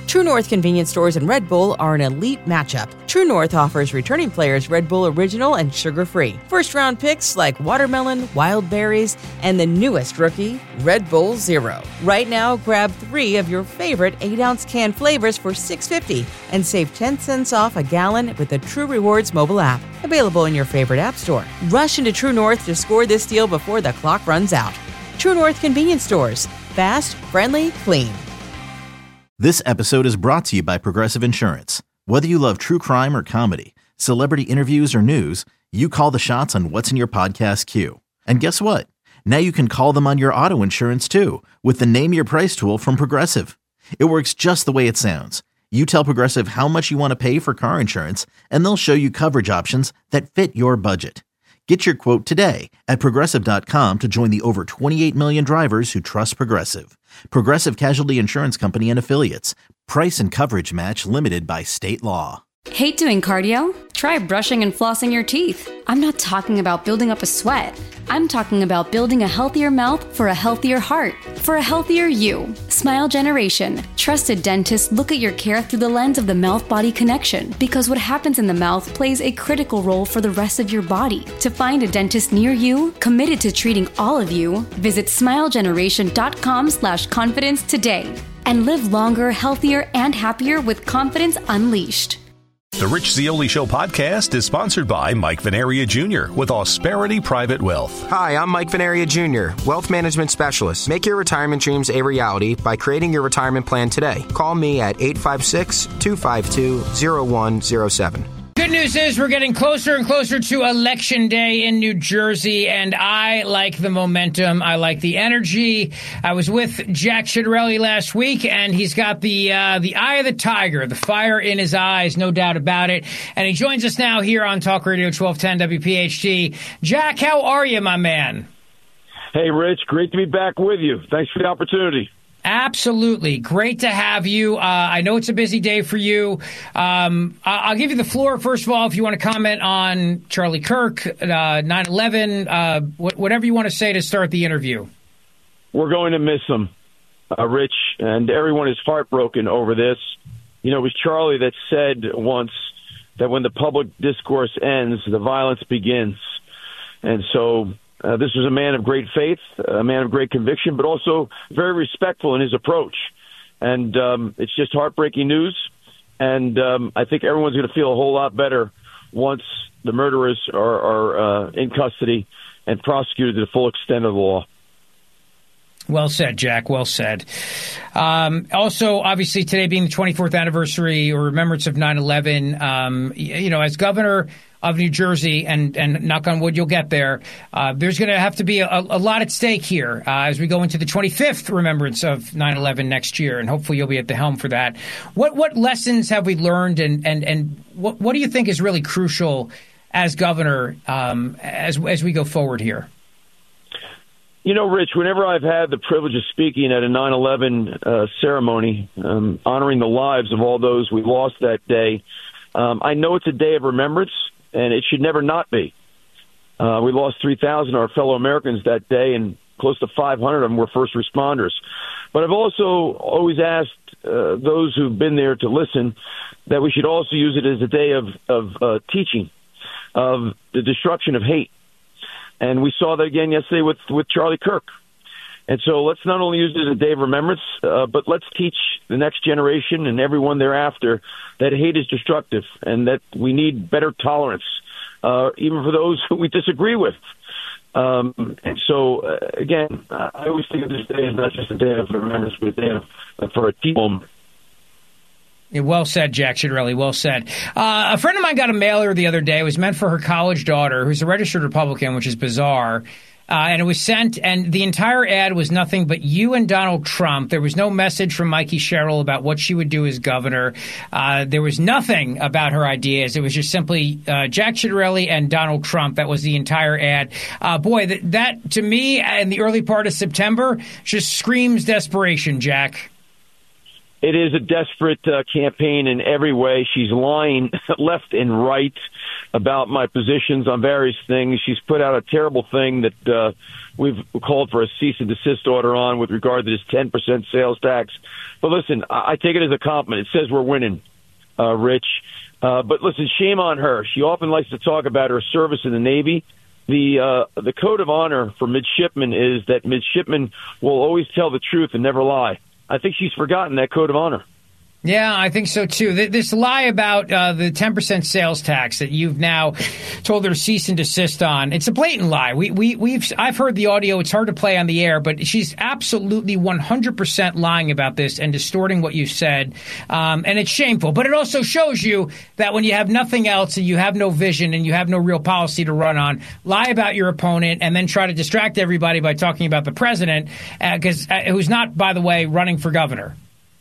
True North convenience stores and Red Bull are an elite matchup. True North offers returning players Red Bull Original and sugar-free. First-round picks like watermelon, wild berries, and the newest rookie, Red Bull Zero. Right now, grab 3 of your favorite 8-ounce can flavors for $6.50 and save 10 cents off a gallon with the True Rewards mobile app. Available in your favorite app store. Rush into True North to score this deal before the clock runs out. True North convenience stores. Fast, friendly, clean. This episode is brought to you by Progressive Insurance. Whether you love true crime or comedy, celebrity interviews or news, you call the shots on what's in your podcast queue. And guess what? Now you can call them on your auto insurance too with the Name Your Price tool from Progressive. It works just the way it sounds. You tell Progressive how much you want to pay for car insurance, and they'll show you coverage options that fit your budget. Get your quote today at Progressive.com to join the over 28 million drivers who trust Progressive. Progressive Casualty Insurance Company and Affiliates. Price and coverage match limited by state law. Hate doing cardio? Try brushing and flossing your teeth. I'm not talking about building up a sweat. I'm talking about building a healthier mouth for a healthier heart, for a healthier you. Smile Generation. Trusted dentists look at your care through the lens of the mouth-body connection, because what happens in the mouth plays a critical role for the rest of your body. To find a dentist near you, committed to treating all of you, visit smilegeneration.com/confidence today and live longer, healthier, and happier with confidence unleashed. The Rich Zeoli Show podcast is sponsored by Mike Venaria Jr. with Ausperity Private Wealth. Hi, I'm Mike Venaria Jr., Wealth Management Specialist. Make your retirement dreams a reality by creating your retirement plan today. Call me at 856-252-0107. Good news is we're getting closer and closer to Election Day in New Jersey, and I like the momentum. I like the energy. I was with Jack Ciattarelli last week, and he's got the eye of the tiger, the fire in his eyes, no doubt about it. And he joins us now here on Talk Radio 1210 WPHT. Jack, how are you, my man? Hey, Rich. Great to be back with you. Thanks for the opportunity. Absolutely. Great to have you. I know it's a busy day for you. I'll give you the floor, first of all, if you want to comment on Charlie Kirk, 9/11, whatever you want to say to start the interview. We're going to miss him, Rich, and everyone is heartbroken over this. You know, it was Charlie that said once that when the public discourse ends, the violence begins. And so this was a man of great faith, a man of great conviction, but also very respectful in his approach. And it's just heartbreaking news. And I think everyone's going to feel a whole lot better once the murderers are in custody and prosecuted to the full extent of the law. Well said, Jack. Well said. Also, obviously, today being the 24th anniversary or remembrance of 9/11, you know, as governor of New Jersey, and knock on wood, you'll get there. There's going to have to be a lot at stake here as we go into the 25th remembrance of 9/11 next year, and hopefully you'll be at the helm for that. What lessons have we learned, and what do you think is really crucial as governor as we go forward here? You know, Rich, whenever I've had the privilege of speaking at a 9/11 ceremony, honoring the lives of all those we lost that day, I know it's a day of remembrance, and it should never not be. We lost 3,000 of our fellow Americans that day, and close to 500 of them were first responders. But I've also always asked those who've been there to listen that we should also use it as a day of teaching, of the destruction of hate. And we saw that again yesterday with Charlie Kirk. And so let's not only use it as a day of remembrance, but let's teach the next generation and everyone thereafter that hate is destructive and that we need better tolerance, even for those who we disagree with. And so, again, I always think of this day as not just a day of remembrance, but a day for a team moment. Yeah, well said, Jack Ciattarelli. Well said. A friend of mine got a mailer the other day. It was meant for her college daughter, who's a registered Republican, which is bizarre. And it was sent, and the entire ad was nothing but you and Donald Trump. There was no message from Mikey Sherrill about what she would do as governor. There was nothing about her ideas. It was just simply Jack Ciattarelli and Donald Trump. That was the entire ad. Boy, that to me, in the early part of September, just screams desperation, Jack. It is a desperate campaign in every way. She's lying left and right about my positions on various things. She's put out a terrible thing that we've called for a cease and desist order on with regard to this 10% sales tax. But listen, I take it as a compliment. It says we're winning, Rich. But listen, shame on her. She often likes to talk about her service in the Navy. The code of honor for midshipmen is that midshipmen will always tell the truth and never lie. I think she's forgotten that code of honor. Yeah, I think so, too. This lie about the 10% sales tax that you've now told her to cease and desist on, it's a blatant lie. I've heard the audio. It's hard to play on the air, but she's absolutely 100% lying about this and distorting what you said. And it's shameful. But it also shows you that when you have nothing else and you have no vision and you have no real policy to run on, lie about your opponent and then try to distract everybody by talking about the president, who's not, by the way, running for governor.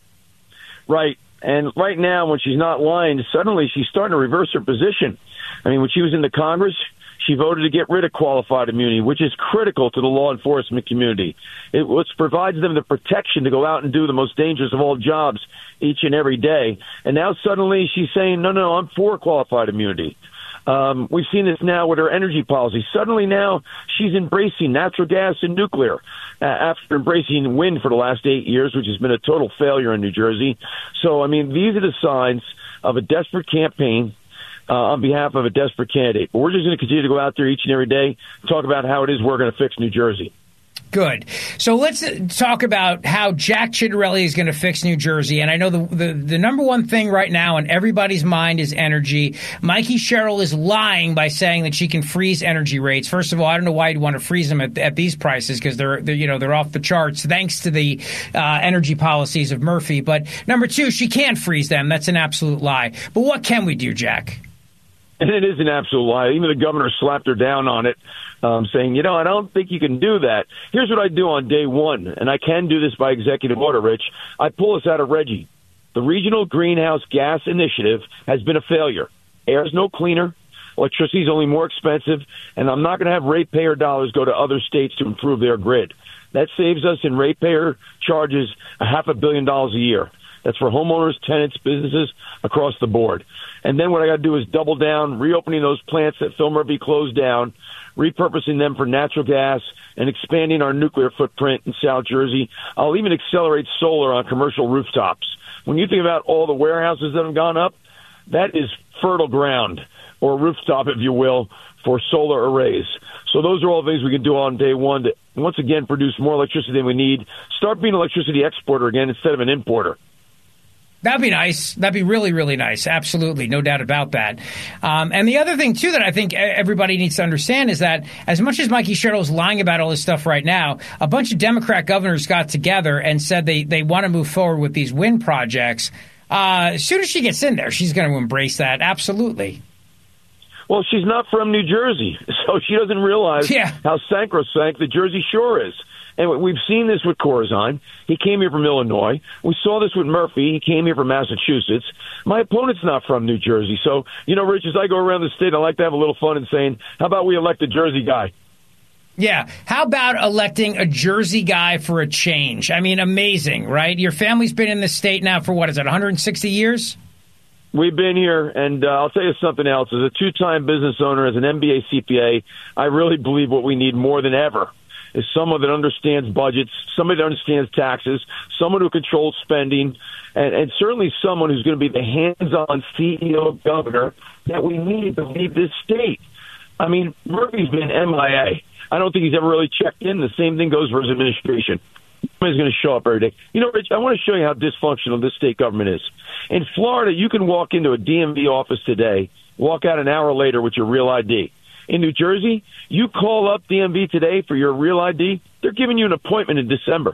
Right. And right now, when she's not lying, suddenly she's starting to reverse her position. I mean, when she was in the Congress, she voted to get rid of qualified immunity, which is critical to the law enforcement community. It provides them the protection to go out and do the most dangerous of all jobs each and every day. And now suddenly she's saying, no, I'm for qualified immunity. We've seen this now with her energy policy. Suddenly now she's embracing natural gas and nuclear after embracing wind for the last 8 years, which has been a total failure in New Jersey. So, I mean, these are the signs of a desperate campaign on behalf of a desperate candidate. But we're just going to continue to go out there each and every day and talk about how it is we're going to fix New Jersey. Good. So let's talk about how Jack Ciattarelli is going to fix New Jersey. And I know the number one thing right now in everybody's mind is energy. Mikey Sherrill is lying by saying that she can freeze energy rates. First of all, I don't know why you'd want to freeze them at these prices because they're off the charts thanks to the energy policies of Murphy. But number two, she can't freeze them. That's an absolute lie. But what can we do, Jack? And it is an absolute lie. Even the governor slapped her down on it, saying, I don't think you can do that. Here's what I do on day one, and I can do this by executive order, Rich. I pull us out of RGGI. The Regional Greenhouse Gas Initiative has been a failure. Air is no cleaner. Electricity is only more expensive, and I'm not going to have ratepayer dollars go to other states to improve their grid. That saves us in ratepayer charges $500 million a year. That's for homeowners, tenants, businesses across the board. And then what I got to do is double down, reopening those plants that Phil Murphy closed down, repurposing them for natural gas, and expanding our nuclear footprint in South Jersey. I'll even accelerate solar on commercial rooftops. When you think about all the warehouses that have gone up, that is fertile ground, or rooftop, if you will, for solar arrays. So those are all things we can do on day one to, once again, produce more electricity than we need. Start being an electricity exporter again instead of an importer. That'd be nice. That'd be really, really nice. Absolutely. No doubt about that. And the other thing, too, that I think everybody needs to understand is that as much as Mikey Sherrill is lying about all this stuff right now, a bunch of Democrat governors got together and said they want to move forward with these wind projects. As soon as she gets in there, she's going to embrace that. Absolutely. Well, she's not from New Jersey, so she doesn't realize how sacrosanct the Jersey Shore is. And we've seen this with Corzine. He came here from Illinois. We saw this with Murphy. He came here from Massachusetts. My opponent's not from New Jersey. So, Rich, as I go around the state, I like to have a little fun and saying, how about we elect a Jersey guy? Yeah. How about electing a Jersey guy for a change? I mean, amazing, right? Your family's been in this state now for, 160 years? We've been here, and I'll tell you something else. As a two-time business owner, as an MBA CPA, I really believe what we need more than ever is someone that understands budgets, somebody that understands taxes, someone who controls spending, and certainly someone who's going to be the hands-on CEO governor that we need to lead this state. I mean, Murphy's been MIA. I don't think he's ever really checked in. The same thing goes for his administration. He's going to show up every day. Rich, I want to show you how dysfunctional this state government is. In Florida, you can walk into a DMV office today, walk out an hour later with your real ID. In New Jersey, you call up DMV today for your real ID, they're giving you an appointment in December.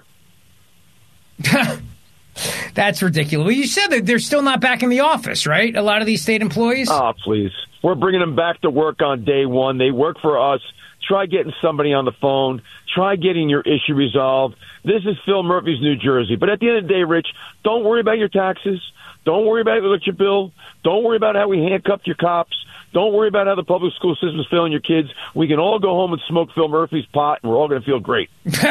That's ridiculous. Well, you said that they're still not back in the office, right? A lot of these state employees? Oh, please. We're bringing them back to work on day one. They work for us. Try getting somebody on the phone. Try getting your issue resolved. This is Phil Murphy's New Jersey. But at the end of the day, Rich, don't worry about your taxes. Don't worry about the electric bill. Don't worry about how we handcuffed your cops. Don't worry about how the public school system is failing your kids. We can all go home and smoke Phil Murphy's pot, and we're all going to feel great.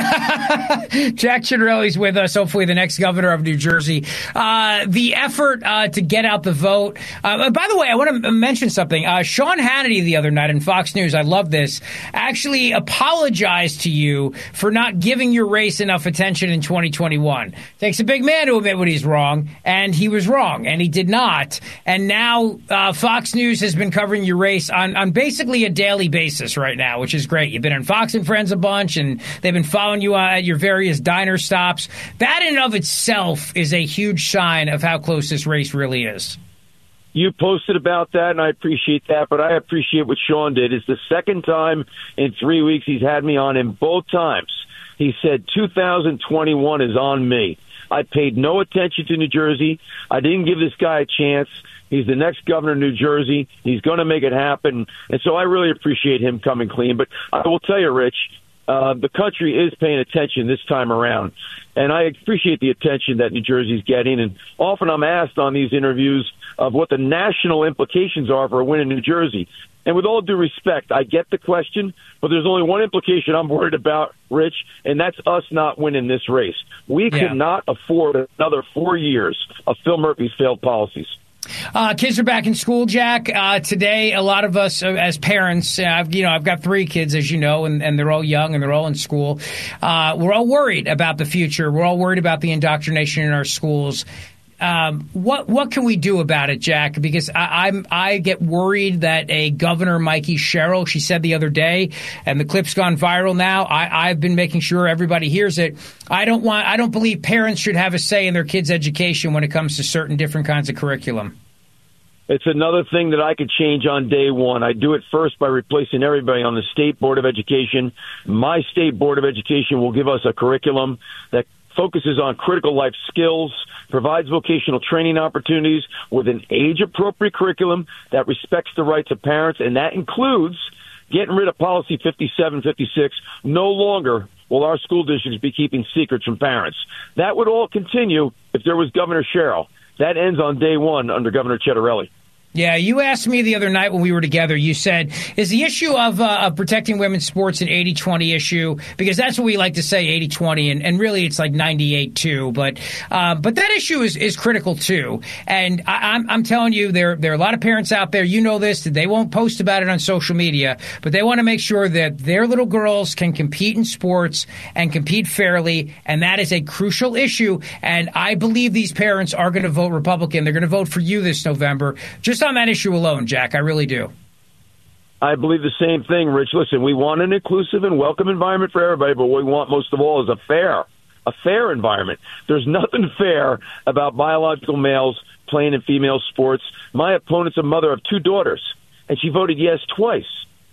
Jack Ciattarelli's with us, hopefully the next governor of New Jersey. The effort to get out the vote. By the way, I want to mention something. Sean Hannity the other night on Fox News, I love this, actually apologized to you for not giving your race enough attention in 2021. Takes a big man to admit when he's wrong, and he was wrong, and he did not. And now Fox News has been covering your race on basically a daily basis right now, which is great. You've been on Fox and Friends a bunch, and they've been following you at your various diner stops. That in and of itself is a huge sign of how close this race really is. You posted about that, and I appreciate that, but I appreciate what Sean did. It's the second time in 3 weeks he's had me on, and both times he said 2021 is on me. I paid no attention to New Jersey. I didn't give this guy a chance. He's the next governor of New Jersey. He's going to make it happen. And so I really appreciate him coming clean. But I will tell you, Rich, the country is paying attention this time around. And I appreciate the attention that New Jersey's getting. And often I'm asked on these interviews of what the national implications are for a win in New Jersey. And with all due respect, I get the question, but there's only one implication I'm worried about, Rich, and that's us not winning this race. We cannot afford another 4 years of Phil Murphy's failed policies. Kids are back in school, Jack. Today, a lot of us as parents, I've got 3 kids, as you know, and they're all young and they're all in school. We're all worried about the future. We're all worried about the indoctrination in our schools. What can we do about it, Jack? Because I get worried that a Governor Mikey Sherrill, she said the other day, and the clip's gone viral now. I've been making sure everybody hears it. I don't believe parents should have a say in their kids' education when it comes to certain different kinds of curriculum. It's another thing that I could change on day one. I do it first by replacing everybody on the State Board of Education. My State Board of Education will give us a curriculum that focuses on critical life skills, provides vocational training opportunities with an age-appropriate curriculum that respects the rights of parents, and that includes getting rid of Policy 5756. No longer will our school districts be keeping secrets from parents. That would all continue if there was Governor Sherrill. That ends on day one under Governor Ciattarelli. Yeah, you asked me the other night when we were together, you said, is the issue of protecting women's sports an 80-20 issue? Because that's what we like to say, 80-20, and really it's like 98-2. But that issue is critical, too. And I'm telling you, there are a lot of parents out there, you know this, that they won't post about it on social media, but they want to make sure that their little girls can compete in sports and compete fairly, and that is a crucial issue. And I believe these parents are going to vote Republican. They're going to vote for you this November. Just on that issue alone, Jack, I really do. I believe the same thing, Rich. Listen, we want an inclusive and welcome environment for everybody, but what we want most of all is a fair environment. There's nothing fair about biological males playing in female sports. My opponent's a mother of 2 daughters, and she voted yes twice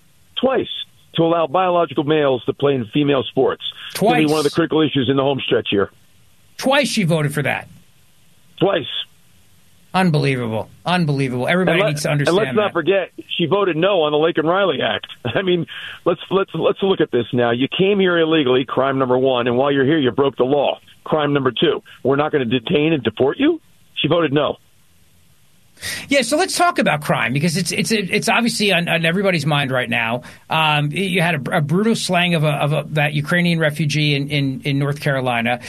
to allow biological males to play in female sports. Twice. It's one of the critical issues in the home stretch here. Twice she voted for that. Twice. Unbelievable. Everybody needs to understand that. And let's not forget, she voted no on the Laken Riley Act. I mean, let's look at this now. You came here illegally, crime number 1, and while you're here, you broke the law. Crime number 2, we're not going to detain and deport you? She voted no. Yeah, so let's talk about crime because it's obviously on everybody's mind right now. You had a brutal slaying of that Ukrainian refugee in North Carolina.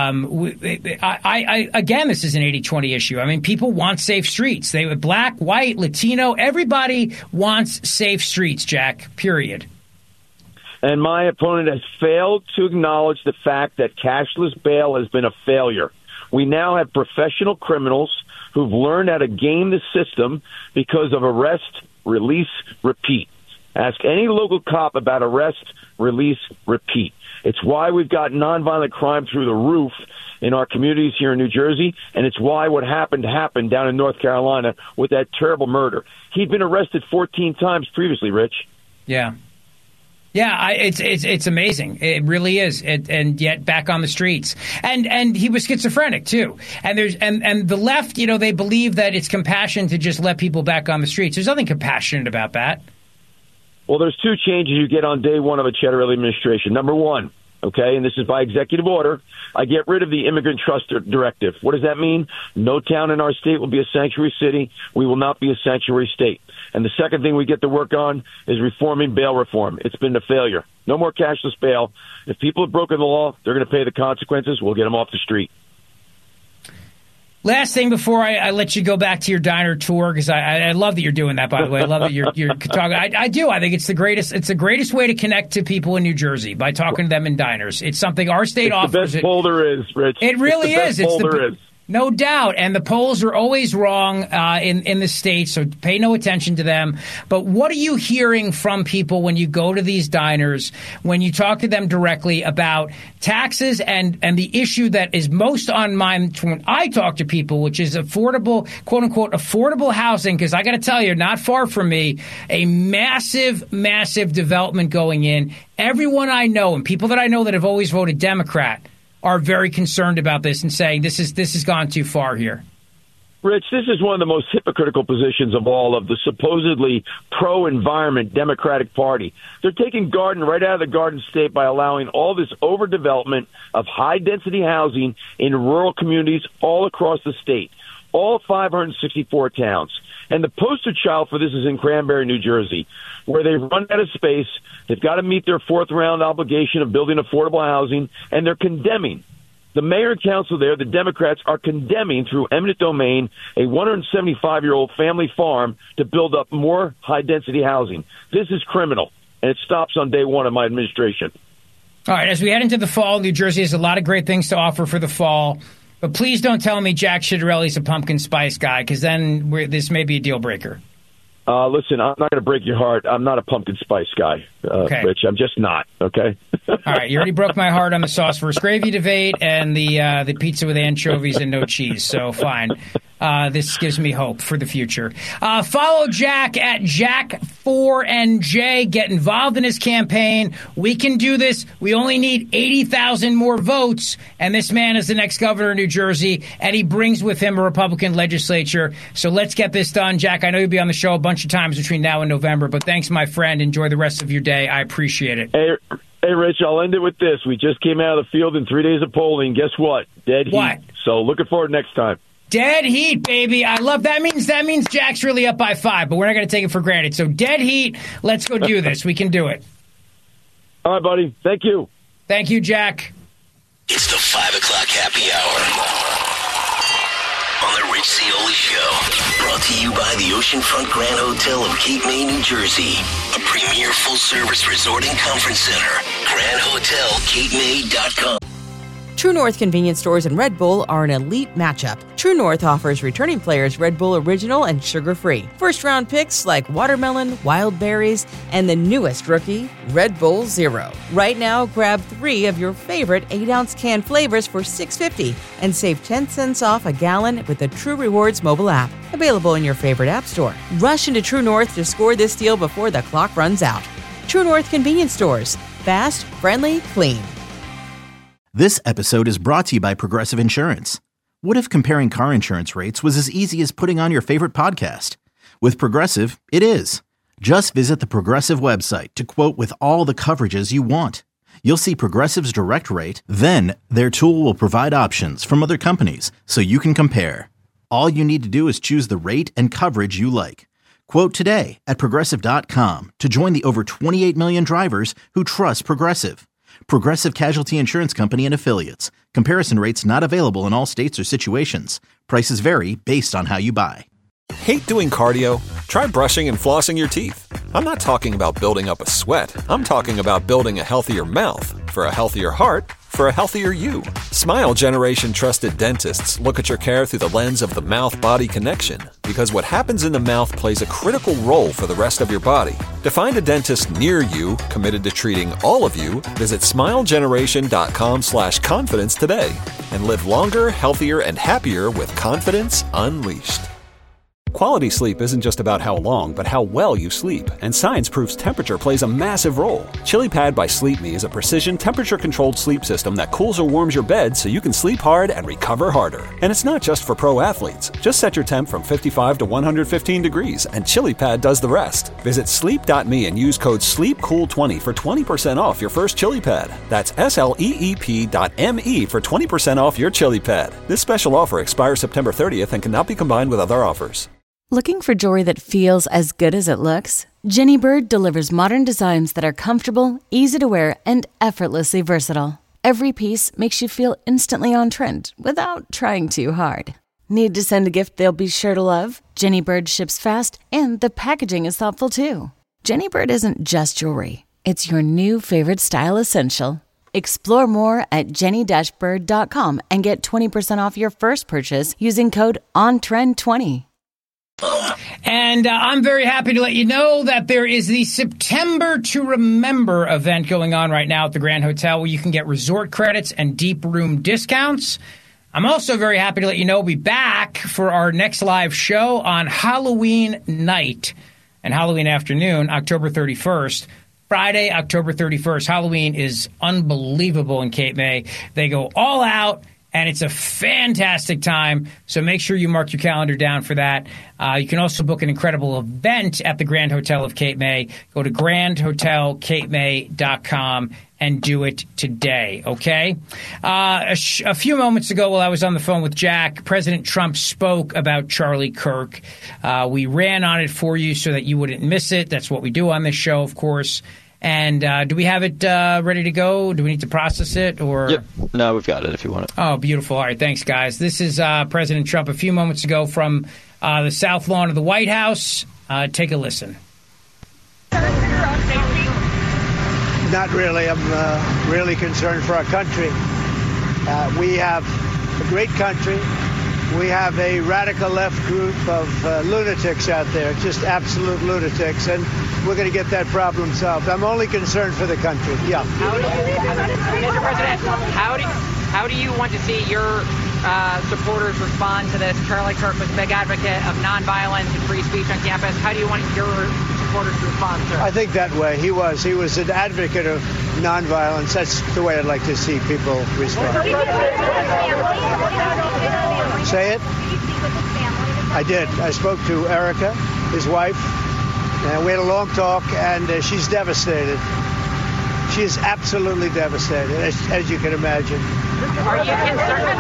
Again, this is an 80-20 issue. I mean, people want safe streets. Black, white, Latino, everybody wants safe streets, Jack, period. And my opponent has failed to acknowledge the fact that cashless bail has been a failure. We now have professional criminals who've learned how to game the system because of arrest, release, repeat. Ask any local cop about arrest, release, repeat. It's why we've got nonviolent crime through the roof in our communities here in New Jersey, and it's why what happened down in North Carolina with that terrible murder. He'd been arrested 14 times previously, Rich. Yeah. Yeah, it's amazing. It really is. And yet back on the streets. And he was schizophrenic too. And the left, they believe that it's compassion to just let people back on the streets. There's nothing compassionate about that. Well, there's 2 changes you get on day one of a Ciattarelli administration. Number 1, okay, and this is by executive order, I get rid of the Immigrant Trust Directive. What does that mean? No town in our state will be a sanctuary city. We will not be a sanctuary state. And the second thing we get to work on is reforming bail reform. It's been a failure. No more cashless bail. If people have broken the law, they're going to pay the consequences. We'll get them off the street. Last thing before I let you go back to your diner tour, because I love that you're doing that, by the way. I love that you're talking. I do. I think it's the greatest. It's the greatest way to connect to people in New Jersey, by talking to them in diners. It's something our state offers. The best poll there is, Rich. It really is. It's the best poll there is. No doubt. And the polls are always wrong in the state, so pay no attention to them. But what are you hearing from people when you go to these diners, when you talk to them directly about taxes and the issue that is most on mind when I talk to people, which is affordable, quote unquote, affordable housing? Because I got to tell you, not far from me, a massive, massive development going in. Everyone I know and people that I know that have always voted Democrat are very concerned about this and saying this has gone too far here. Rich, this is one of the most hypocritical positions of all of the supposedly pro-environment Democratic Party. They're taking Garden right out of the Garden State by allowing all this overdevelopment of high-density housing in rural communities all across the state, all 564 towns. And the poster child for this is in Cranberry, New Jersey, where they've run out of space. They've got to meet their fourth-round obligation of building affordable housing, and they're condemning. The mayor and council there, the Democrats, are condemning through eminent domain a 175-year-old family farm to build up more high-density housing. This is criminal, and it stops on day one of my administration. All right, as we head into the fall, New Jersey has a lot of great things to offer for the fall. But please don't tell me Jack Ciattarelli's a pumpkin spice guy, because then this may be a deal breaker. Listen, I'm not going to break your heart. I'm not a pumpkin spice guy, okay. Rich. I'm just not, okay? All right, you already broke my heart on the sauce versus gravy debate and the pizza with anchovies and no cheese, so fine. This gives me hope for the future. Follow Jack at Jack4NJ. Get involved in his campaign. We can do this. We only need 80,000 more votes, and this man is the next governor of New Jersey, and he brings with him a Republican legislature. So let's get this done. Jack, I know you'll be on the show a bunch of times between now and November, but thanks, my friend. Enjoy the rest of your day. I appreciate it. Hey, Rich, I'll end it with this. We just came out of the field in 3 days of polling. Guess what? Dead heat. What? So looking forward next time. Dead heat, baby. I love that. Means Jack's really up by 5, but we're not going to take it for granted. So dead heat. Let's go do this. We can do it. All right, buddy. Thank you. Thank you, Jack. It's the 5 o'clock happy hour on the Rich Zeoli Show. Brought to you by the Oceanfront Grand Hotel of Cape May, New Jersey. A premier full-service resort and conference center. GrandHotelCapeMay.com. True North convenience stores and Red Bull are an elite matchup. True North offers returning players Red Bull Original and sugar-free. First-round picks like watermelon, wild berries, and the newest rookie, Red Bull Zero. Right now, grab 3 of your favorite 8-ounce can flavors for $6.50 and save 10 cents off a gallon with the True Rewards mobile app. Available in your favorite app store. Rush into True North to score this deal before the clock runs out. True North convenience stores. Fast, friendly, clean. This episode is brought to you by Progressive Insurance. What if comparing car insurance rates was as easy as putting on your favorite podcast? With Progressive, it is. Just visit the Progressive website to quote with all the coverages you want. You'll see Progressive's direct rate, then their tool will provide options from other companies so you can compare. All you need to do is choose the rate and coverage you like. Quote today at Progressive.com to join the over 28 million drivers who trust Progressive. Progressive Casualty Insurance Company and Affiliates. Comparison rates not available in all states or situations. Prices vary based on how you buy. Hate doing cardio? Try brushing and flossing your teeth. I'm not talking about building up a sweat. I'm talking about building a healthier mouth. For a healthier heart, for a healthier you. Smile Generation trusted dentists look at your care through the lens of the mouth-body connection, because what happens in the mouth plays a critical role for the rest of your body. To find a dentist near you committed to treating all of you, visit smilegeneration.com/confidence today and live longer, healthier, and happier with confidence unleashed. Quality sleep isn't just about how long, but how well you sleep. And science proves temperature plays a massive role. ChiliPad by Sleep Me is a precision temperature-controlled sleep system that cools or warms your bed so you can sleep hard and recover harder. And it's not just for pro athletes. Just set your temp from 55 to 115 degrees, and ChiliPad does the rest. Visit sleep.me and use code SLEEPCOOL20 for 20% off your first ChiliPad. That's SLEEP.me for 20% off your ChiliPad. This special offer expires September 30th and cannot be combined with other offers. Looking for jewelry that feels as good as it looks? Jenny Bird delivers modern designs that are comfortable, easy to wear, and effortlessly versatile. Every piece makes you feel instantly on trend without trying too hard. Need to send a gift they'll be sure to love? Jenny Bird ships fast, and the packaging is thoughtful too. Jenny Bird isn't just jewelry. It's your new favorite style essential. Explore more at jenny-bird.com and get 20% off your first purchase using code ONTREND20. And I'm very happy to let you know that there is the September to Remember event going on right now at the Grand Hotel, where you can get resort credits and deep room discounts. I'm also very happy to let you know we'll be back for our next live show on Halloween night and Halloween afternoon, October 31st. Friday, October 31st. Halloween is unbelievable in Cape May. They go all out. And it's a fantastic time, so make sure you mark your calendar down for that. You can also book an incredible event at the Grand Hotel of Cape May. Go to grandhotelcapemay.com and do it today, okay? A few moments ago while I was on the phone with Jack, President Trump spoke about Charlie Kirk. We ran on it for you so that you wouldn't miss it. That's what we do on this show, of course. And do we have it ready to go? Do we need to process it? Or Yep. No, we've got it if you want it. Oh, beautiful. All right. Thanks, guys. This is President Trump a few moments ago from the South Lawn of the White House. Take a listen. Not really. I'm really concerned for our country. We have a great country. We have a radical left group of lunatics out there, just absolute lunatics, and we're going to get that problem solved. I'm only concerned for the country. Yeah. Mr. President, how do you want to see your supporters respond to this? Charlie Kirk was a big advocate of nonviolence and free speech on campus. How do you want your supporters to respond, sir? I think that way. He was an advocate of nonviolence. That's the way I'd like to see people respond. Say it? I did. I spoke to Erica, his wife, and we had a long talk, and she's devastated. She is absolutely devastated, as you can imagine. Are you concerned?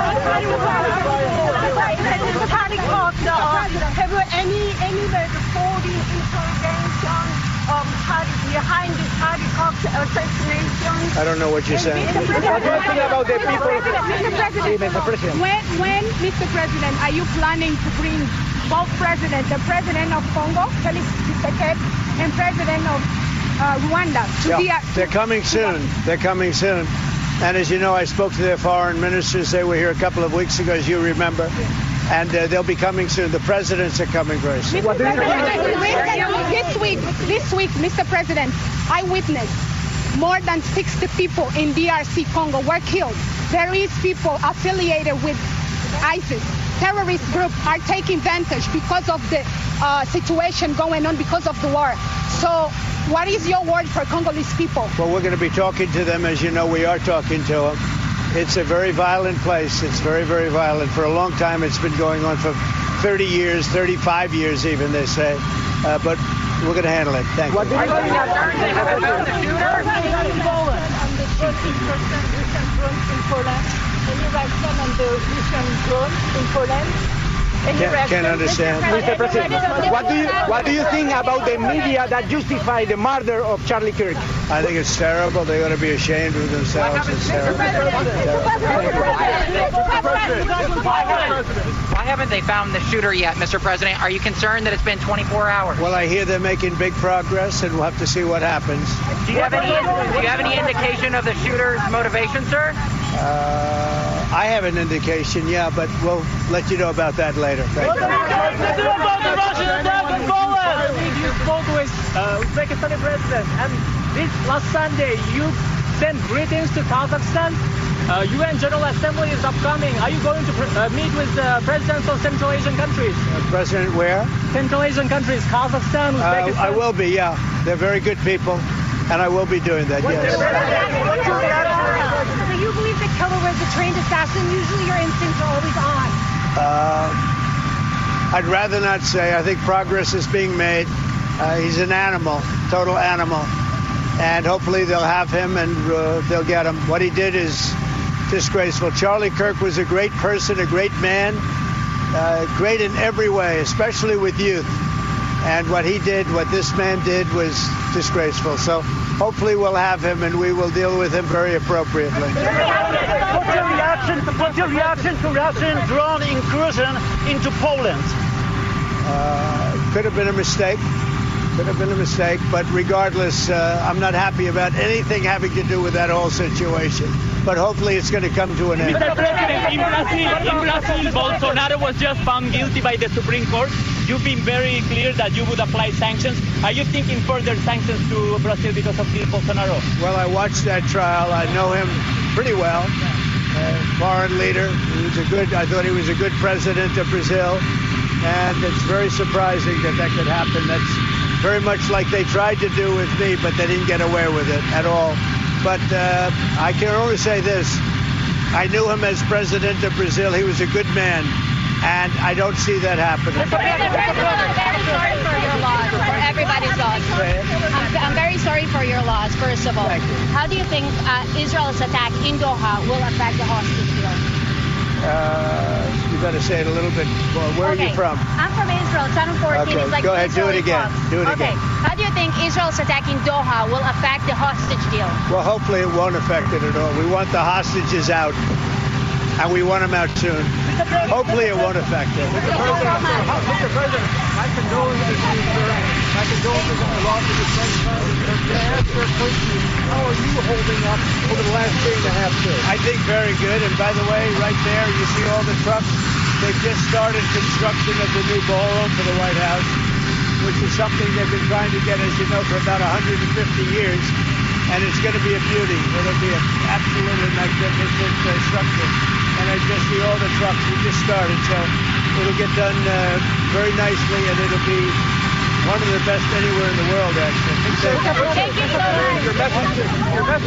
Have you any forwarding information behind the Charlie Kirk assassination? I don't know what you're saying. Mr. President, about the people? Mr. President, when, Mr. President, are you planning to bring both presidents, the president of Congo, Felix Tshisekedi, and president of Rwanda? They're coming soon. They're coming soon. And as you know, I spoke to their foreign ministers. They were here a couple of weeks ago, as you remember. And they'll be coming soon. The presidents are coming very soon. This week, Mr. President, I witnessed more than 60 people in DRC Congo were killed. There is people affiliated with ISIS. Terrorist groups are taking advantage because of the situation going on because of the war. So what is your word for Congolese people? Well, we're going to be talking to them. As you know, we are talking to them. It's a very violent place. It's very, very violent. For a long time, it's been going on for 30 years, 35 years even, they say. But we're going to handle it. Thank you. What do you think about the shooter? Can't understand. Mr. President, what do you think about the media that justify the murder of Charlie Kirk? I think it's terrible. They ought to be ashamed of themselves. It's terrible. Why haven't they found the shooter yet, Mr. President? Are you concerned that it's been 24 hours? Well, I hear they're making big progress, and we'll have to see what happens. Do you have any indication of the shooter's motivation, sir? I have an indication, yeah, but we'll let you know about that later. Thank you. You spoke with Uzbekistan president, and this last Sunday you send greetings to Kazakhstan. UN General Assembly is upcoming. Are you going to meet with presidents of Central Asian countries? President where? Central Asian countries, Kazakhstan, Uzbekistan. I will be, yeah. They're very good people, and I will be doing that, yes. Do you believe the killer was a trained assassin? Usually your instincts are always on. I'd rather not say. I think progress is being made. He's an animal, total animal. And hopefully they'll have him and they'll get him. What he did is disgraceful. Charlie Kirk was a great person, a great man, great in every way, especially with youth. And what he did, what this man did, was disgraceful. So hopefully we'll have him and we will deal with him very appropriately. What's your reaction to Russian drone incursion into Poland? Could have been a mistake. Could have been a mistake, but regardless, I'm not happy about anything having to do with that whole situation. But hopefully it's going to come to an end. Mr. President, in Brazil, Bolsonaro was just found guilty by the Supreme Court. You've been very clear that you would apply sanctions. Are you thinking further sanctions to Brazil because of this Bolsonaro? Well, I watched that trial. I know him pretty well. Foreign leader. I thought he was a good president of Brazil. And it's very surprising that could happen. That's very much like they tried to do with me, but they didn't get away with it at all. But I can only say this. I knew him as president of Brazil. He was a good man, and I don't see that happening. I'm very sorry for your loss, for everybody's loss. I'm very sorry for your loss, first of all. How do you think Israel's attack in Doha will affect the hostage deal? You better say it a little bit more. Where are you from? I'm from Israel. Channel 14 is like go ahead, do it again. Do it again. How do you think Israel's attack in Doha will affect the hostage deal? Well, hopefully it won't affect it at all. We want the hostages out, and we want them out soon. Hopefully it won't affect it. Mr. President, my condolences to you, sir. My condolences on the loss of your son. How are you holding up over the last 3.5 years? I think very good. And by the way, right there, you see all the trucks. They've just started construction of the new ballroom for the White House, which is something they've been trying to get, as you know, for about 150 years. And it's going to be a beauty. It'll be an absolutely magnificent structure. And I just see all the trucks. We just started, so it'll get done very nicely, and it'll be one of the best anywhere in the world, actually. Thank you so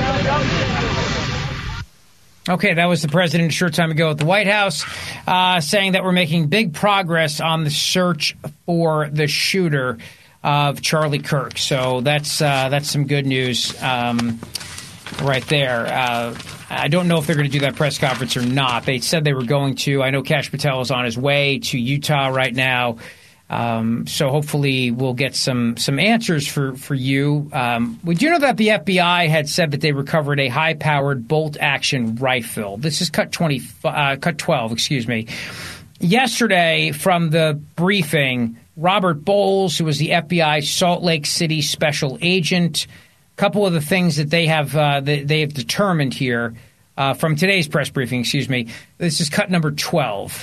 much. Okay, that was the president a short time ago at the White House saying that we're making big progress on the search for the shooter of Charlie Kirk. So that's some good news right there. I don't know if they're going to do that press conference or not. They said they were going to. I know Kash Patel is on his way to Utah right now. So hopefully we'll get some answers for you. We do know that the FBI had said that they recovered a high-powered bolt-action rifle. This is cut 12, excuse me. Yesterday, from the briefing, Robert Bowles, who was the FBI Salt Lake City special agent, a couple of the things that they have determined here from today's press briefing, excuse me. This is cut number 12.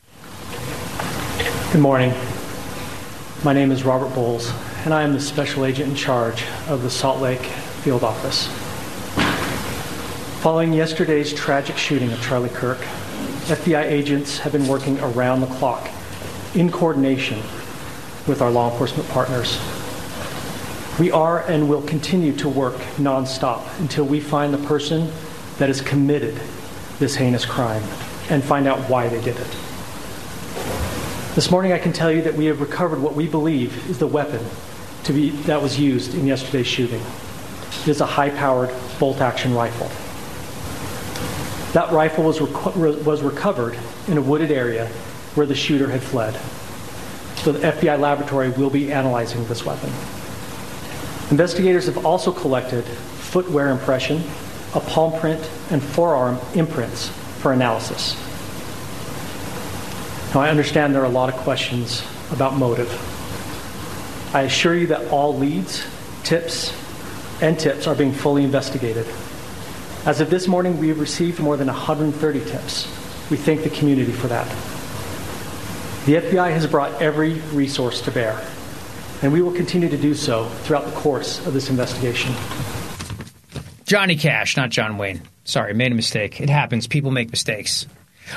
Good morning. My name is Robert Bowles, and I am the special agent in charge of the Salt Lake field office. Following yesterday's tragic shooting of Charlie Kirk, FBI agents have been working around the clock in coordination with our law enforcement partners. We are and will continue to work nonstop until we find the person that has committed this heinous crime and find out why they did it. This morning I can tell you that we have recovered what we believe is the weapon that was used in yesterday's shooting. It is a high-powered bolt-action rifle. That rifle was recovered in a wooded area where the shooter had fled. So the FBI laboratory will be analyzing this weapon. Investigators have also collected footwear impression, a palm print, and forearm imprints for analysis. Now, I understand there are a lot of questions about motive. I assure you that all leads, tips are being fully investigated. As of this morning, we have received more than 130 tips. We thank the community for that. The FBI has brought every resource to bear, and we will continue to do so throughout the course of this investigation. Johnny Cash, not John Wayne. Sorry, made a mistake. It happens. People make mistakes.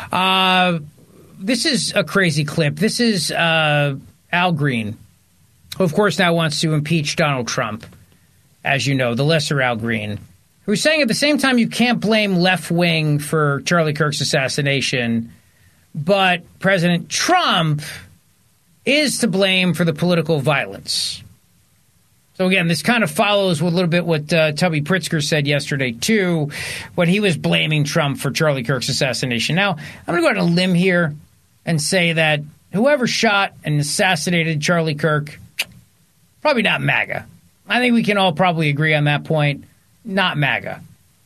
This is a crazy clip. This is Al Green, who, of course, now wants to impeach Donald Trump, as you know, the lesser Al Green, who's saying at the same time you can't blame left wing for Charlie Kirk's assassination, but President Trump is to blame for the political violence. So, again, this kind of follows a little bit what Tubby Pritzker said yesterday, too, when he was blaming Trump for Charlie Kirk's assassination. Now, I'm going to go out on a limb here and say that whoever shot and assassinated Charlie Kirk, probably not MAGA. I think we can all probably agree on that point. Not MAGA.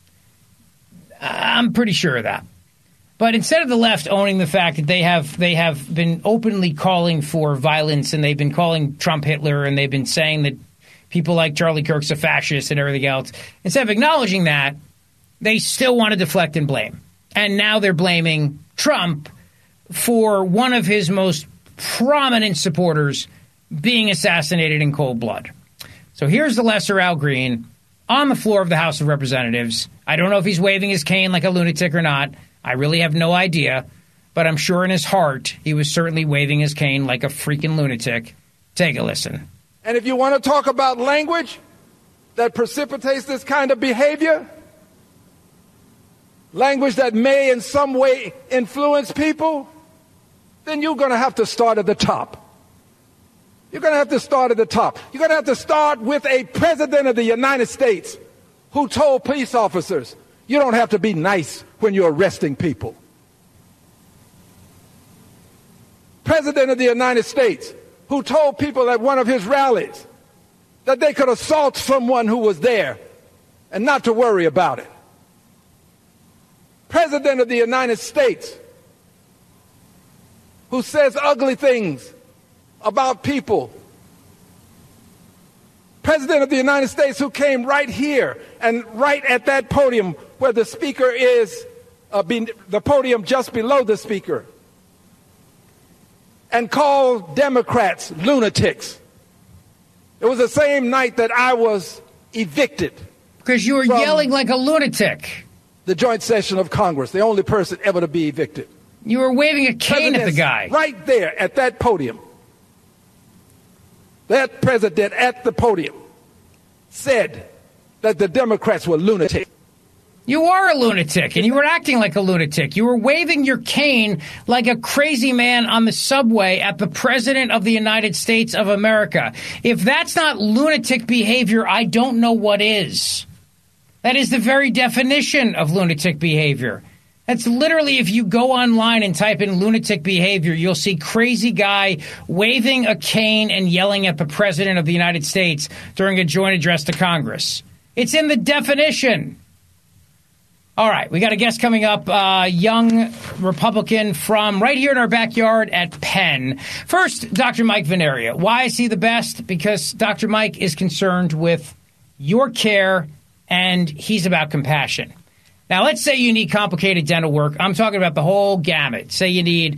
I'm pretty sure of that. But instead of the left owning the fact that they have been openly calling for violence and they've been calling Trump Hitler and they've been saying that people like Charlie Kirk's a fascist and everything else, instead of acknowledging that, they still want to deflect and blame. And now they're blaming Trump for one of his most prominent supporters being assassinated in cold blood. So here's the lesser Al Green on the floor of the House of Representatives. I don't know if he's waving his cane like a lunatic or not. I really have no idea. But I'm sure in his heart he was certainly waving his cane like a freaking lunatic. Take a listen. And if you want to talk about language that precipitates this kind of behavior, language that may in some way influence people, then you're going to have to start at the top. You're going to have to start at the top. You're going to have to start with a president of the United States who told police officers, you don't have to be nice when you're arresting people. President of the United States who told people at one of his rallies that they could assault someone who was there and not to worry about it. President of the United States who says ugly things about people. President of the United States who came right here and right at that podium where the speaker is, the podium just below the speaker, and called Democrats lunatics. It was the same night that I was evicted. Because you were yelling like a lunatic. The joint session of Congress, the only person ever to be evicted. You were waving a cane at the guy. Right there at that podium. That president at the podium said that the Democrats were lunatics. You are a lunatic, and you were acting like a lunatic. You were waving your cane like a crazy man on the subway at the President of the United States of America. If that's not lunatic behavior, I don't know what is. That is the very definition of lunatic behavior. That's literally, if you go online and type in lunatic behavior, you'll see crazy guy waving a cane and yelling at the President of the United States during a joint address to Congress. It's in the definition. All right, we got a guest coming up, young Republican from right here in our backyard at Penn. First, Dr. Mike Veneria. Why is he the best? Because Dr. Mike is concerned with your care, and he's about compassion. Now, let's say you need complicated dental work. I'm talking about the whole gamut. Say you need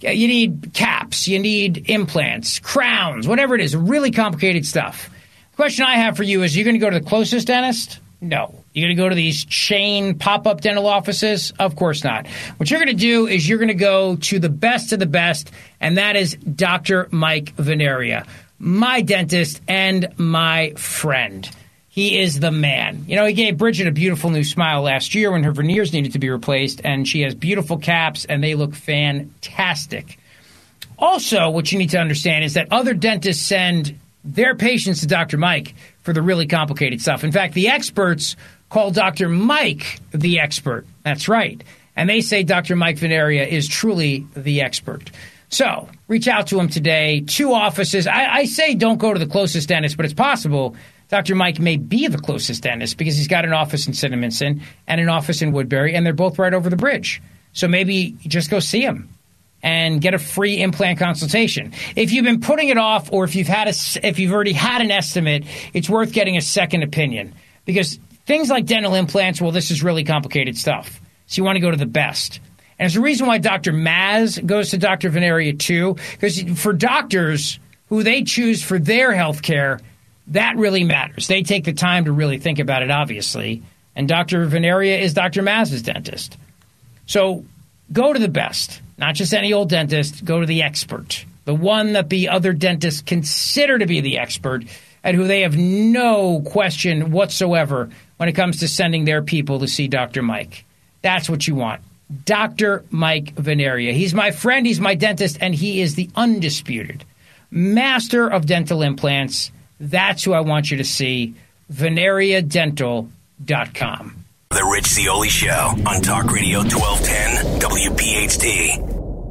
caps, you need implants, crowns, whatever it is, really complicated stuff. The question I have for you is, are you going to go to the closest dentist? No. You're going to go to these chain pop-up dental offices? Of course not. What you're going to do is you're going to go to the best of the best, and that is Dr. Mike Veneria, my dentist and my friend. He is the man. You know, he gave Bridget a beautiful new smile last year when her veneers needed to be replaced, and she has beautiful caps, and they look fantastic. Also, what you need to understand is that other dentists send their patients to Dr. Mike for the really complicated stuff. In fact, the experts call Dr. Mike the expert. That's right. And they say Dr. Mike Veneria is truly the expert. So reach out to him today. 2 offices. I say don't go to the closest dentist, but it's possible Dr. Mike may be the closest dentist because he's got an office in Cinnaminson and an office in Woodbury, and they're both right over the bridge. So maybe just go see him and get a free implant consultation. If you've been putting it off, or if you've already had an estimate, it's worth getting a second opinion, because things like dental implants, well, this is really complicated stuff. So you want to go to the best. And there's a reason why Dr. Maz goes to Dr. Veneria too, because for doctors who they choose for their health care, that really matters. They take the time to really think about it, obviously. And Dr. Veneria is Dr. Maz's dentist. So go to the best, not just any old dentist. Go to the expert, the one that the other dentists consider to be the expert and who they have no question whatsoever when it comes to sending their people to see Dr. Mike. That's what you want. Dr. Mike Veneria. He's my friend, he's my dentist, and he is the undisputed master of dental implants. That's who I want you to see. VeneriaDental.com. The Rich Zeoli Show on Talk Radio 1210 WPHT.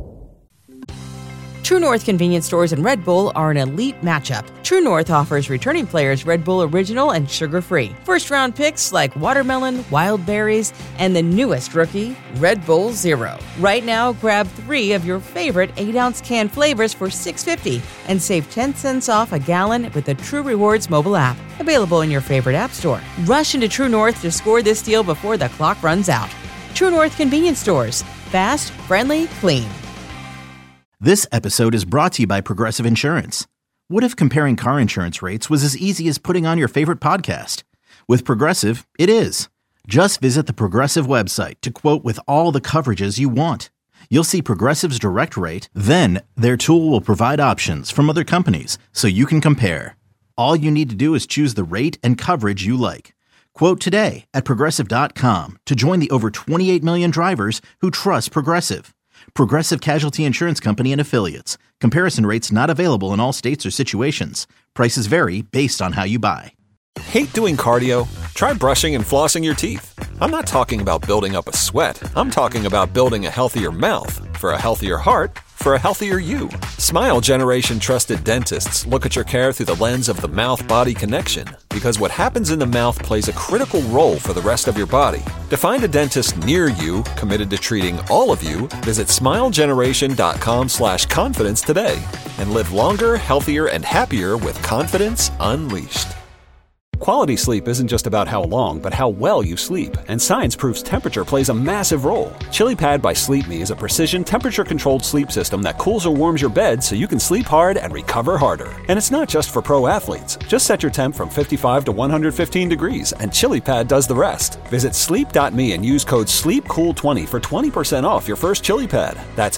True North convenience stores and Red Bull are an elite matchup. True North offers returning players Red Bull Original and sugar-free. First-round picks like watermelon, wild berries, and the newest rookie, Red Bull Zero. Right now, grab 3 of your favorite 8-ounce can flavors for $6.50 and save 10 cents off a gallon with the True Rewards mobile app. Available in your favorite app store. Rush into True North to score this deal before the clock runs out. True North convenience stores. Fast, friendly, clean. This episode is brought to you by Progressive Insurance. What if comparing car insurance rates was as easy as putting on your favorite podcast? With Progressive, it is. Just visit the Progressive website to quote with all the coverages you want. You'll see Progressive's direct rate, then their tool will provide options from other companies so you can compare. All you need to do is choose the rate and coverage you like. Quote today at Progressive.com to join the over 28 million drivers who trust Progressive. Progressive Casualty Insurance Company and Affiliates. Comparison rates not available in all states or situations. Prices vary based on how you buy. Hate doing cardio? Try brushing and flossing your teeth. I'm not talking about building up a sweat. I'm talking about building a healthier mouth. For a healthier heart, for a healthier you. Smile Generation trusted dentists look at your care through the lens of the mouth-body connection, because what happens in the mouth plays a critical role for the rest of your body. To find a dentist near you committed to treating all of you, visit smilegeneration.com/confidence today and live longer, healthier, and happier with confidence unleashed. Quality sleep isn't just about how long, but how well you sleep. And science proves temperature plays a massive role. ChiliPad by Sleep Me is a precision temperature-controlled sleep system that cools or warms your bed so you can sleep hard and recover harder. And it's not just for pro athletes. Just set your temp from 55 to 115 degrees, and ChiliPad does the rest. Visit sleep.me and use code SLEEPCOOL20 for 20% off your first ChiliPad. That's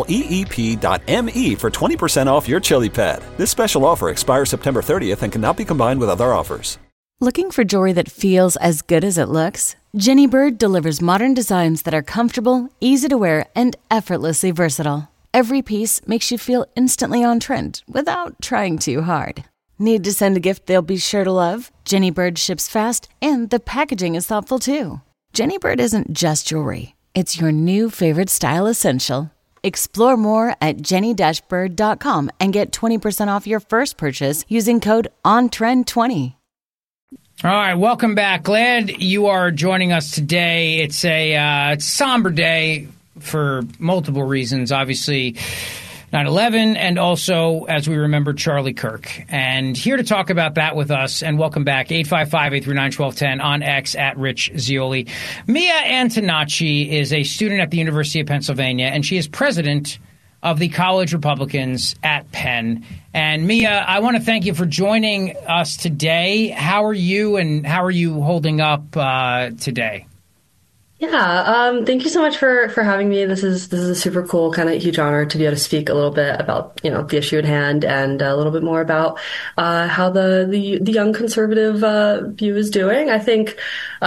SLEEP.me for 20% off your ChiliPad. This special offer expires September 30th and cannot be combined with other offers. Looking for jewelry that feels as good as it looks? Jenny Bird delivers modern designs that are comfortable, easy to wear, and effortlessly versatile. Every piece makes you feel instantly on trend without trying too hard. Need to send a gift they'll be sure to love? Jenny Bird ships fast, and the packaging is thoughtful too. Jenny Bird isn't just jewelry. It's your new favorite style essential. Explore more at jenny-bird.com and get 20% off your first purchase using code ONTREND20. All right, welcome back. Glad you are joining us today. It's a somber day for multiple reasons. Obviously, 9/11, and also as we remember Charlie Kirk. And here to talk about that with us, and welcome back, 855-839-1210 on X at Rich Zeoli. Mia Antonacci is a student at the University of Pennsylvania, and she is president of the College Republicans at Penn. And Mia, I want to thank you for joining us today. How are you, and how are you holding up today? Yeah, thank you so much for having me. This is a super cool, kind of huge honor to be able to speak a little bit about, the issue at hand, and a little bit more about how the young conservative view is doing. I think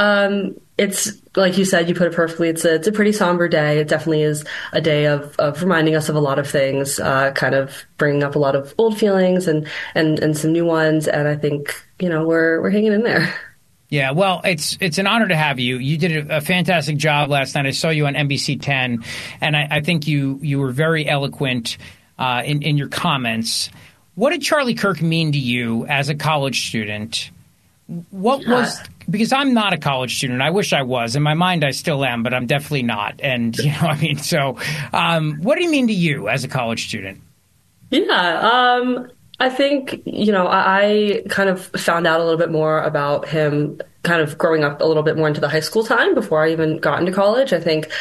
it's, like you said, you put it perfectly. It's a pretty somber day. It definitely is a day of reminding us of a lot of things, kind of bringing up a lot of old feelings and some new ones. And I think, we're hanging in there. Yeah, well, it's an honor to have you. You did a fantastic job last night. I saw you on NBC 10, and I think you were very eloquent in your comments. What did Charlie Kirk mean to you as a college student? What was, because I'm not a college student. I wish I was. In my mind, I still am, but I'm definitely not. And, so what did he mean to you as a college student? Yeah, I think, I kind of found out a little bit more about him kind of growing up a little bit more into the high school time before I even got into college. I think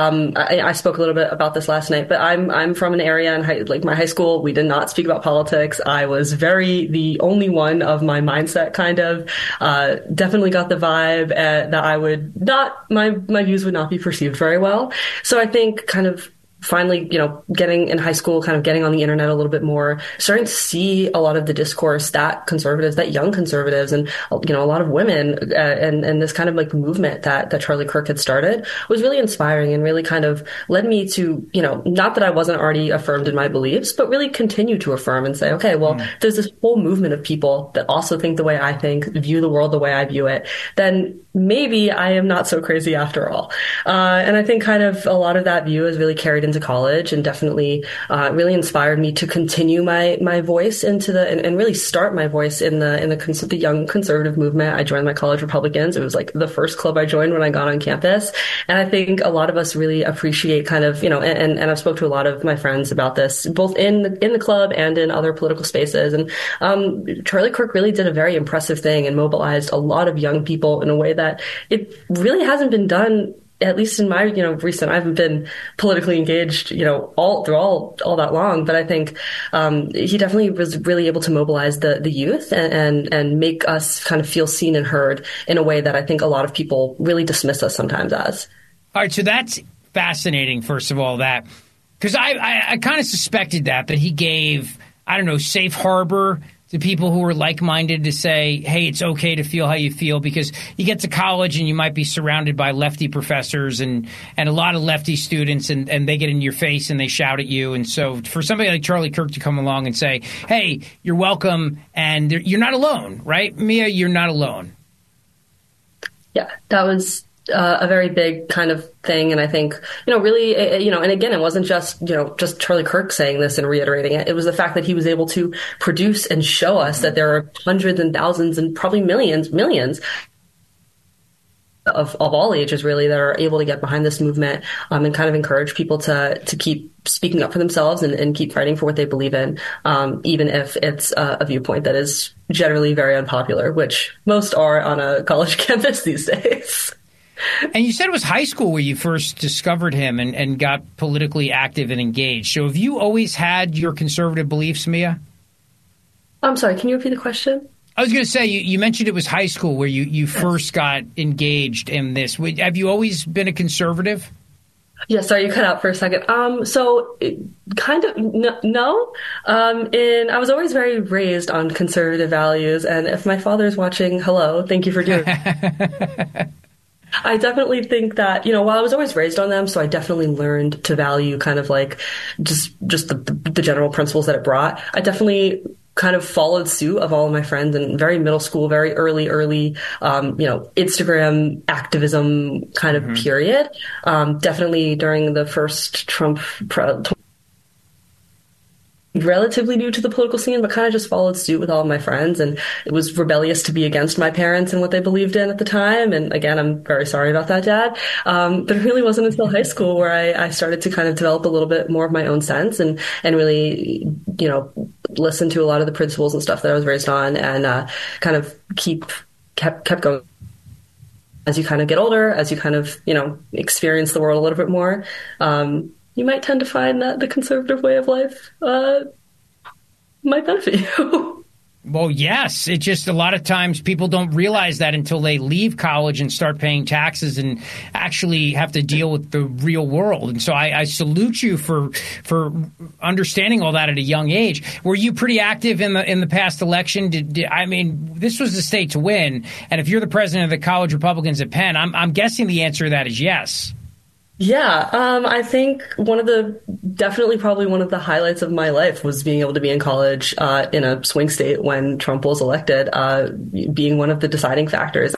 I spoke a little bit about this last night, but I'm from an area in my high school. We did not speak about politics. I was the only one of my mindset kind of. Definitely got the vibe that I would not, my views would not be perceived very well. So I think kind of finally, getting in high school, kind of getting on the internet a little bit more, starting to see a lot of the discourse that young conservatives and, a lot of women and this kind of like movement that Charlie Kirk had started was really inspiring and really kind of led me to, not that I wasn't already affirmed in my beliefs, but really continue to affirm and say, okay, well, there's this whole movement of people that also think the way I think, view the world the way I view it, then maybe I am not so crazy after all. And I think kind of a lot of that view is really carried into college and definitely really inspired me to continue my voice into and really start my voice in the young conservative movement. I joined my college Republicans. It was like the first club I joined when I got on campus. And I think a lot of us really appreciate kind of, and I've spoke to a lot of my friends about this, both in the club and in other political spaces. And Charlie Kirk really did a very impressive thing and mobilized a lot of young people in a way that it really hasn't been done, at least in my, recent, I haven't been politically engaged, all that long, but I think, he definitely was really able to mobilize the youth and make us kind of feel seen and heard in a way that I think a lot of people really dismiss us sometimes as. All right. So that's fascinating. First of all, that, because I kind of suspected that he gave, I don't know, safe harbor to people who are like-minded to say, hey, it's okay to feel how you feel, because you get to college and you might be surrounded by lefty professors and a lot of lefty students, and they get in your face and they shout at you. And so for somebody like Charlie Kirk to come along and say, hey, you're welcome, and you're not alone, right, Mia? You're not alone. Yeah, that was a very big kind of thing. And I think, really, and again, it wasn't just Charlie Kirk saying this and reiterating it. It was the fact that he was able to produce and show us that there are hundreds and thousands and probably millions of all ages, really, that are able to get behind this movement and kind of encourage people to keep speaking up for themselves and keep fighting for what they believe in, even if it's a viewpoint that is generally very unpopular, which most are on a college campus these days. And you said it was high school where you first discovered him and got politically active and engaged. So have you always had your conservative beliefs, Mia? I'm sorry, can you repeat the question? I was going to say, you mentioned it was high school where you first got engaged in this. Have you always been a conservative? Yeah, sorry, you cut out for a second. So kind of no. And I was always very raised on conservative values. And if my father's watching, hello, thank you for doing it. I definitely think that, while I was always raised on them, so I definitely learned to value kind of like just the general principles that it brought. I definitely kind of followed suit of all of my friends in very middle school, very early, Instagram activism kind of period. Definitely during the first Trump relatively new to the political scene, but kind of just followed suit with all of my friends. And it was rebellious to be against my parents and what they believed in at the time. And again, I'm very sorry about that, Dad. But it really wasn't until high school where I started to kind of develop a little bit more of my own sense and really, listen to a lot of the principles and stuff that I was raised on and kind of kept going. As you kind of get older, as you kind of, experience the world a little bit more, you might tend to find that the conservative way of life might benefit you. Well, yes. It's just a lot of times people don't realize that until they leave college and start paying taxes and actually have to deal with the real world. And so I salute you for understanding all that at a young age. Were you pretty active in the past election? This was the state to win. And if you're the president of the college Republicans at Penn, I'm guessing the answer to that is yes. Yeah, I think definitely probably one of the highlights of my life was being able to be in college in a swing state when Trump was elected, being one of the deciding factors.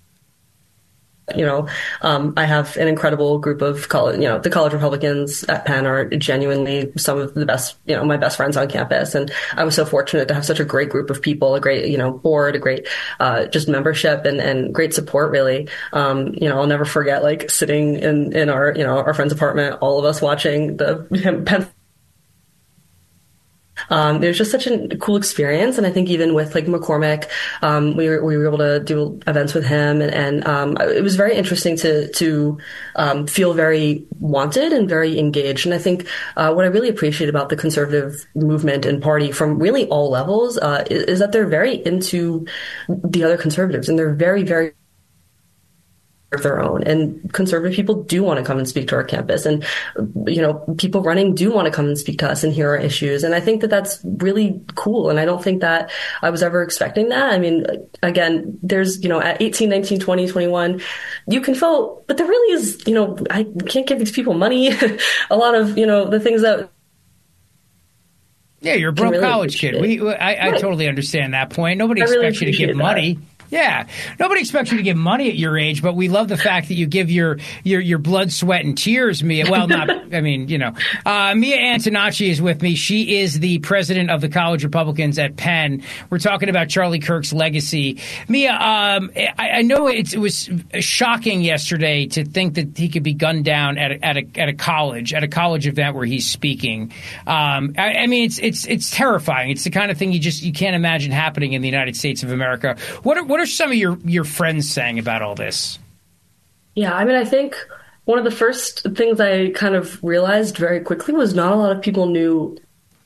I have an incredible group of the college Republicans at Penn are genuinely some of the best, my best friends on campus. And I was so fortunate to have such a great group of people, a great, board, a great, just membership and great support, really. I'll never forget, like, sitting in our, our friend's apartment, all of us watching the Penn It was just such a cool experience. And I think even with like McCormick, we were able to do events with him, and it was very interesting to feel very wanted and very engaged. And I think what I really appreciate about the conservative movement and party from really all levels is that they're very into the other conservatives, and they're very, very of their own. And conservative people do want to come and speak to our campus, and people running do want to come and speak to us and hear our issues. And I think that that's really cool. And I don't think that I was ever expecting that. I mean, again, there's at 18, 19, 20, 21, you can vote, but there really is I can't give these people money. A lot of the things that. Yeah, you're a broke college kid. I totally understand that point. Nobody expects you to give money. Yeah. Nobody expects you to give money at your age, but we love the fact that you give your blood, sweat, and tears, Mia. Well, not, I mean, Mia Antonacci is with me. She is the president of the College Republicans at Penn. We're talking about Charlie Kirk's legacy. Mia, I know it was shocking yesterday to think that he could be gunned down at a college event where he's speaking. I mean, it's terrifying. It's the kind of thing you can't imagine happening in the United States of America. What are some of your friends saying about all this? Yeah, I mean, I think one of the first things I kind of realized very quickly was not a lot of people knew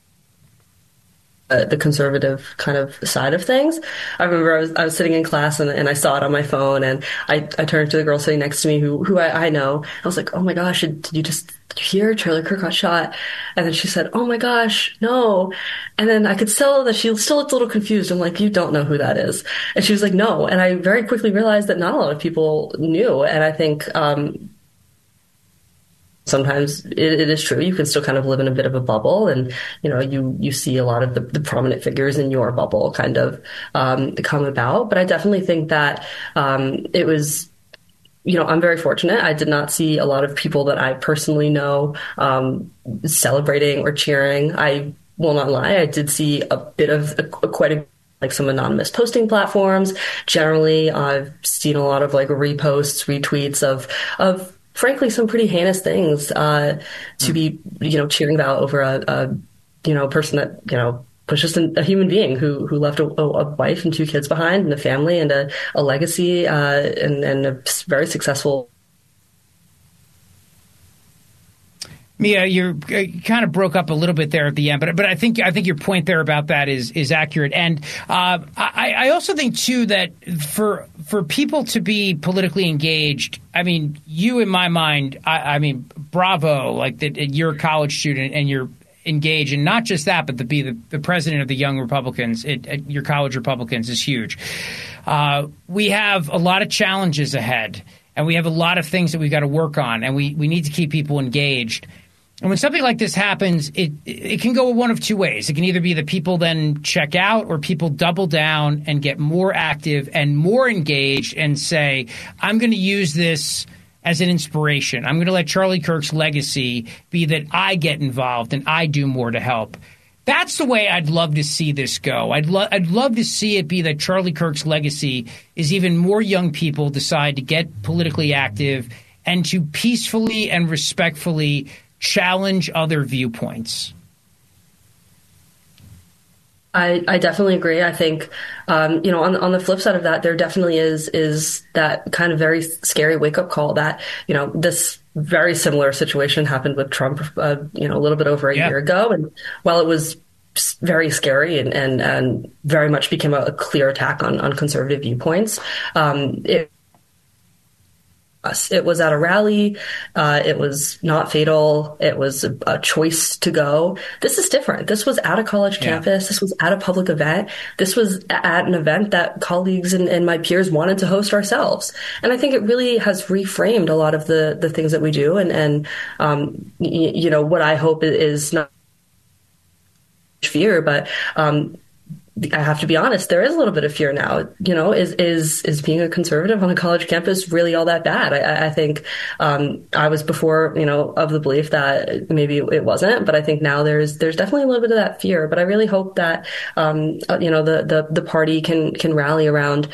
the conservative kind of side of things. I remember I was sitting in class and I saw it on my phone, and I turned to the girl sitting next to me who I know. I was like, "Oh my gosh, did you hear Charlie Kirk got shot?" And then she said, "Oh my gosh, no." And then I could tell that she still looked a little confused. I'm like, "You don't know who that is?" And she was like, "No." And I very quickly realized that not a lot of people knew. And I think sometimes it is true. You can still kind of live in a bit of a bubble, and you see a lot of the prominent figures in your bubble kind of come about. But I definitely think that it was. I'm very fortunate. I did not see a lot of people that I personally know celebrating or cheering. I will not lie. I did see a bit of like some anonymous posting platforms. Generally, I've seen a lot of like reposts, retweets of frankly some pretty heinous things to be cheering about over a person that was just a human being who left a wife and 2 kids behind, and a family and a legacy and a very successful. Mia, you kind of broke up a little bit there at the end, but I think your point there about that is accurate. And I also think too that for people to be politically engaged, I mean, you in my mind, I mean, bravo, like that you're a college student and you're engaged, and not just that, but to be the president of the Young Republicans, your college Republicans, is huge. We have a lot of challenges ahead, and we have a lot of things that we've got to work on, and we need to keep people engaged. And when something like this happens, it can go one of two ways. It can either be that people then check out, or people double down and get more active and more engaged and say, I'm going to use this as an inspiration. I'm going to let Charlie Kirk's legacy be that I get involved and I do more to help. That's the way I'd love to see this go. I'd love to see it be that Charlie Kirk's legacy is even more young people decide to get politically active and to peacefully and respectfully challenge other viewpoints. I definitely agree. I think, on the flip side of that, there definitely is that kind of very scary wake up call that, this very similar situation happened with Trump, a little bit over a year ago. And while it was very scary and very much became a clear attack on conservative viewpoints, it was at a rally. It was not fatal. It was a choice to go. This is different. This was at a college campus. This was at a public event. This was at an event that colleagues and my peers wanted to host ourselves. And I think it really has reframed a lot of the things that we do. And what I hope is not fear, but I have to be honest, there is a little bit of fear now. Is being a conservative on a college campus really all that bad? I think I was before, of the belief that maybe it wasn't, but I think now there's definitely a little bit of that fear. But I really hope that the party can rally around,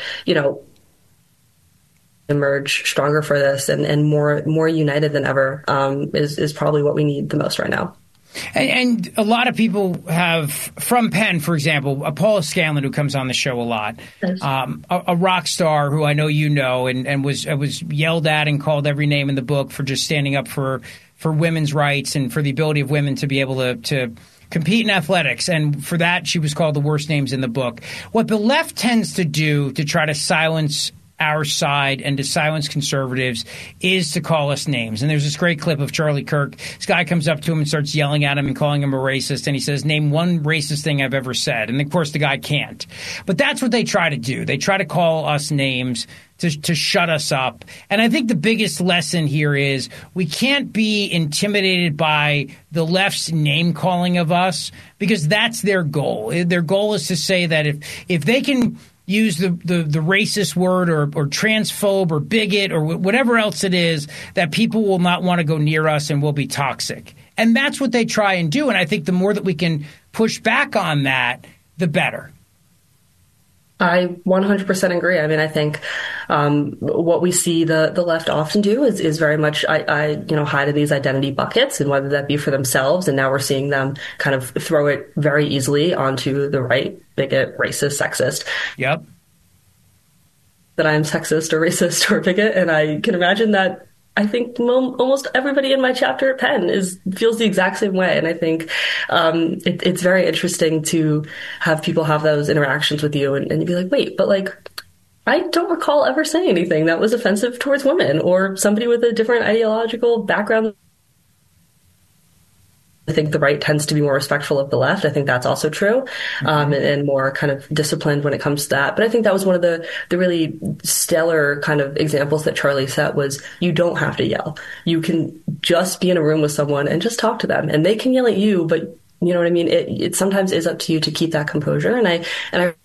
emerge stronger for this and more united than ever is probably what we need the most right now. And a lot of people have, from Penn, for example, Paula Scanlon, who comes on the show a lot, a rock star who I know you know, and was yelled at and called every name in the book for just standing up for women's rights and for the ability of women to be able to compete in athletics. And for that, she was called the worst names in the book. What the left tends to do to try to silence our side and to silence conservatives is to call us names. And there's this great clip of Charlie Kirk. This guy comes up to him and starts yelling at him and calling him a racist. And he says, name one racist thing I've ever said. And of course, the guy can't. But that's what they try to do. They try to call us names to shut us up. And I think the biggest lesson here is we can't be intimidated by the left's name calling of us, because that's their goal. Their goal is to say that if they can use the racist word or transphobe or bigot or whatever else it is, that people will not want to go near us and will be toxic. And that's what they try and do. And I think the more that we can push back on that, the better. I 100% agree. I mean, I think what we see the left often do is very much hide in these identity buckets, and whether that be for themselves, and now we're seeing them kind of throw it very easily onto the right, bigot, racist, sexist. Yep. That I'm sexist or racist or bigot, and I can imagine that. I think almost everybody in my chapter at Penn feels the exact same way. And I think it's very interesting to have people have those interactions with you and you'd be like, wait, but like, I don't recall ever saying anything that was offensive towards women or somebody with a different ideological background. I think the right tends to be more respectful of the left. I think that's also true, and more kind of disciplined when it comes to that. But I think that was one of the really stellar kind of examples that Charlie set was you don't have to yell. You can just be in a room with someone and just talk to them, and they can yell at you, but you know what I mean? It sometimes is up to you to keep that composure. And I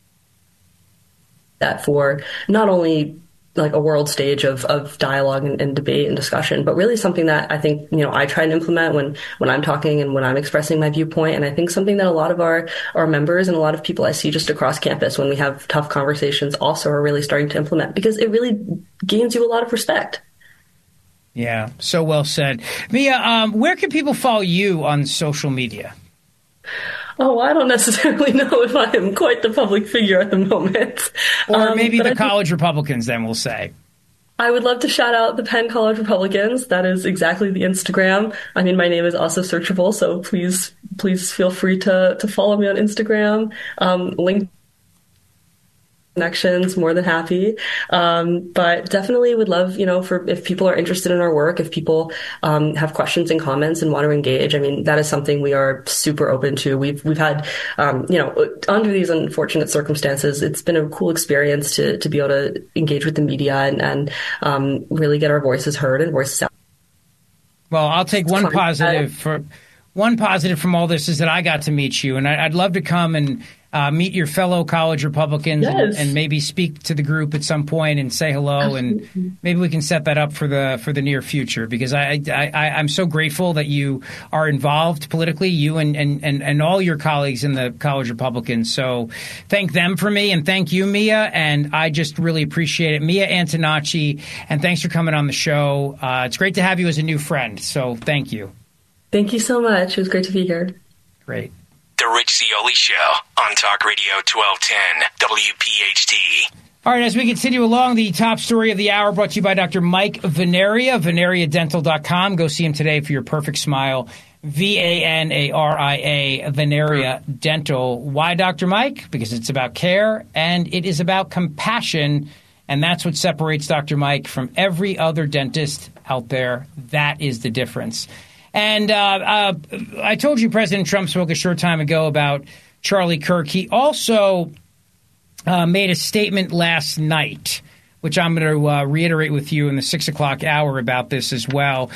that for not only like a world stage of dialogue and debate and discussion, but really something that I think, I try and implement when I'm talking and when I'm expressing my viewpoint. And I think something that a lot of our members and a lot of people I see just across campus when we have tough conversations also are really starting to implement, because it really gains you a lot of respect. Yeah, so well said. Mia, where can people follow you on social media? Oh, I don't necessarily know if I am quite the public figure at the moment. Or maybe the College Republicans, then we'll say. I would love to shout out the Penn College Republicans. That is exactly the Instagram. I mean, my name is also searchable, so please feel free to follow me on Instagram. LinkedIn connections, more than happy. But definitely would love, if people are interested in our work, if people have questions and comments and want to engage. I mean, that is something we are super open to. We've had, under these unfortunate circumstances, it's been a cool experience to be able to engage with the media and really get our voices heard and voices out. Well, I'll take one positive from all this is that I got to meet you, and I'd love to come and meet your fellow college Republicans. Yes. and maybe speak to the group at some point and say hello. Absolutely. And maybe we can set that up for the near future, because I'm so grateful that you are involved politically, you and all your colleagues in the college Republicans. So thank them for me, and thank you, Mia, and I just really appreciate it. Mia Antonacci, and thanks for coming on the show. It's great to have you as a new friend, so thank you. Thank you so much. It was great to be here. Great. The Rich Zeoli Show on Talk Radio 1210 WPHT. All right, as we continue along, the top story of the hour brought to you by Dr. Mike Veneria, VeneriaDental.com. Go see him today for your perfect smile. Venaria, Veneria Dental. Why Dr. Mike? Because it's about care and it is about compassion. And that's what separates Dr. Mike from every other dentist out there. That is the difference. And I told you President Trump spoke a short time ago about Charlie Kirk. He also made a statement last night, which I'm going to reiterate with you in the 6 o'clock hour about this as well.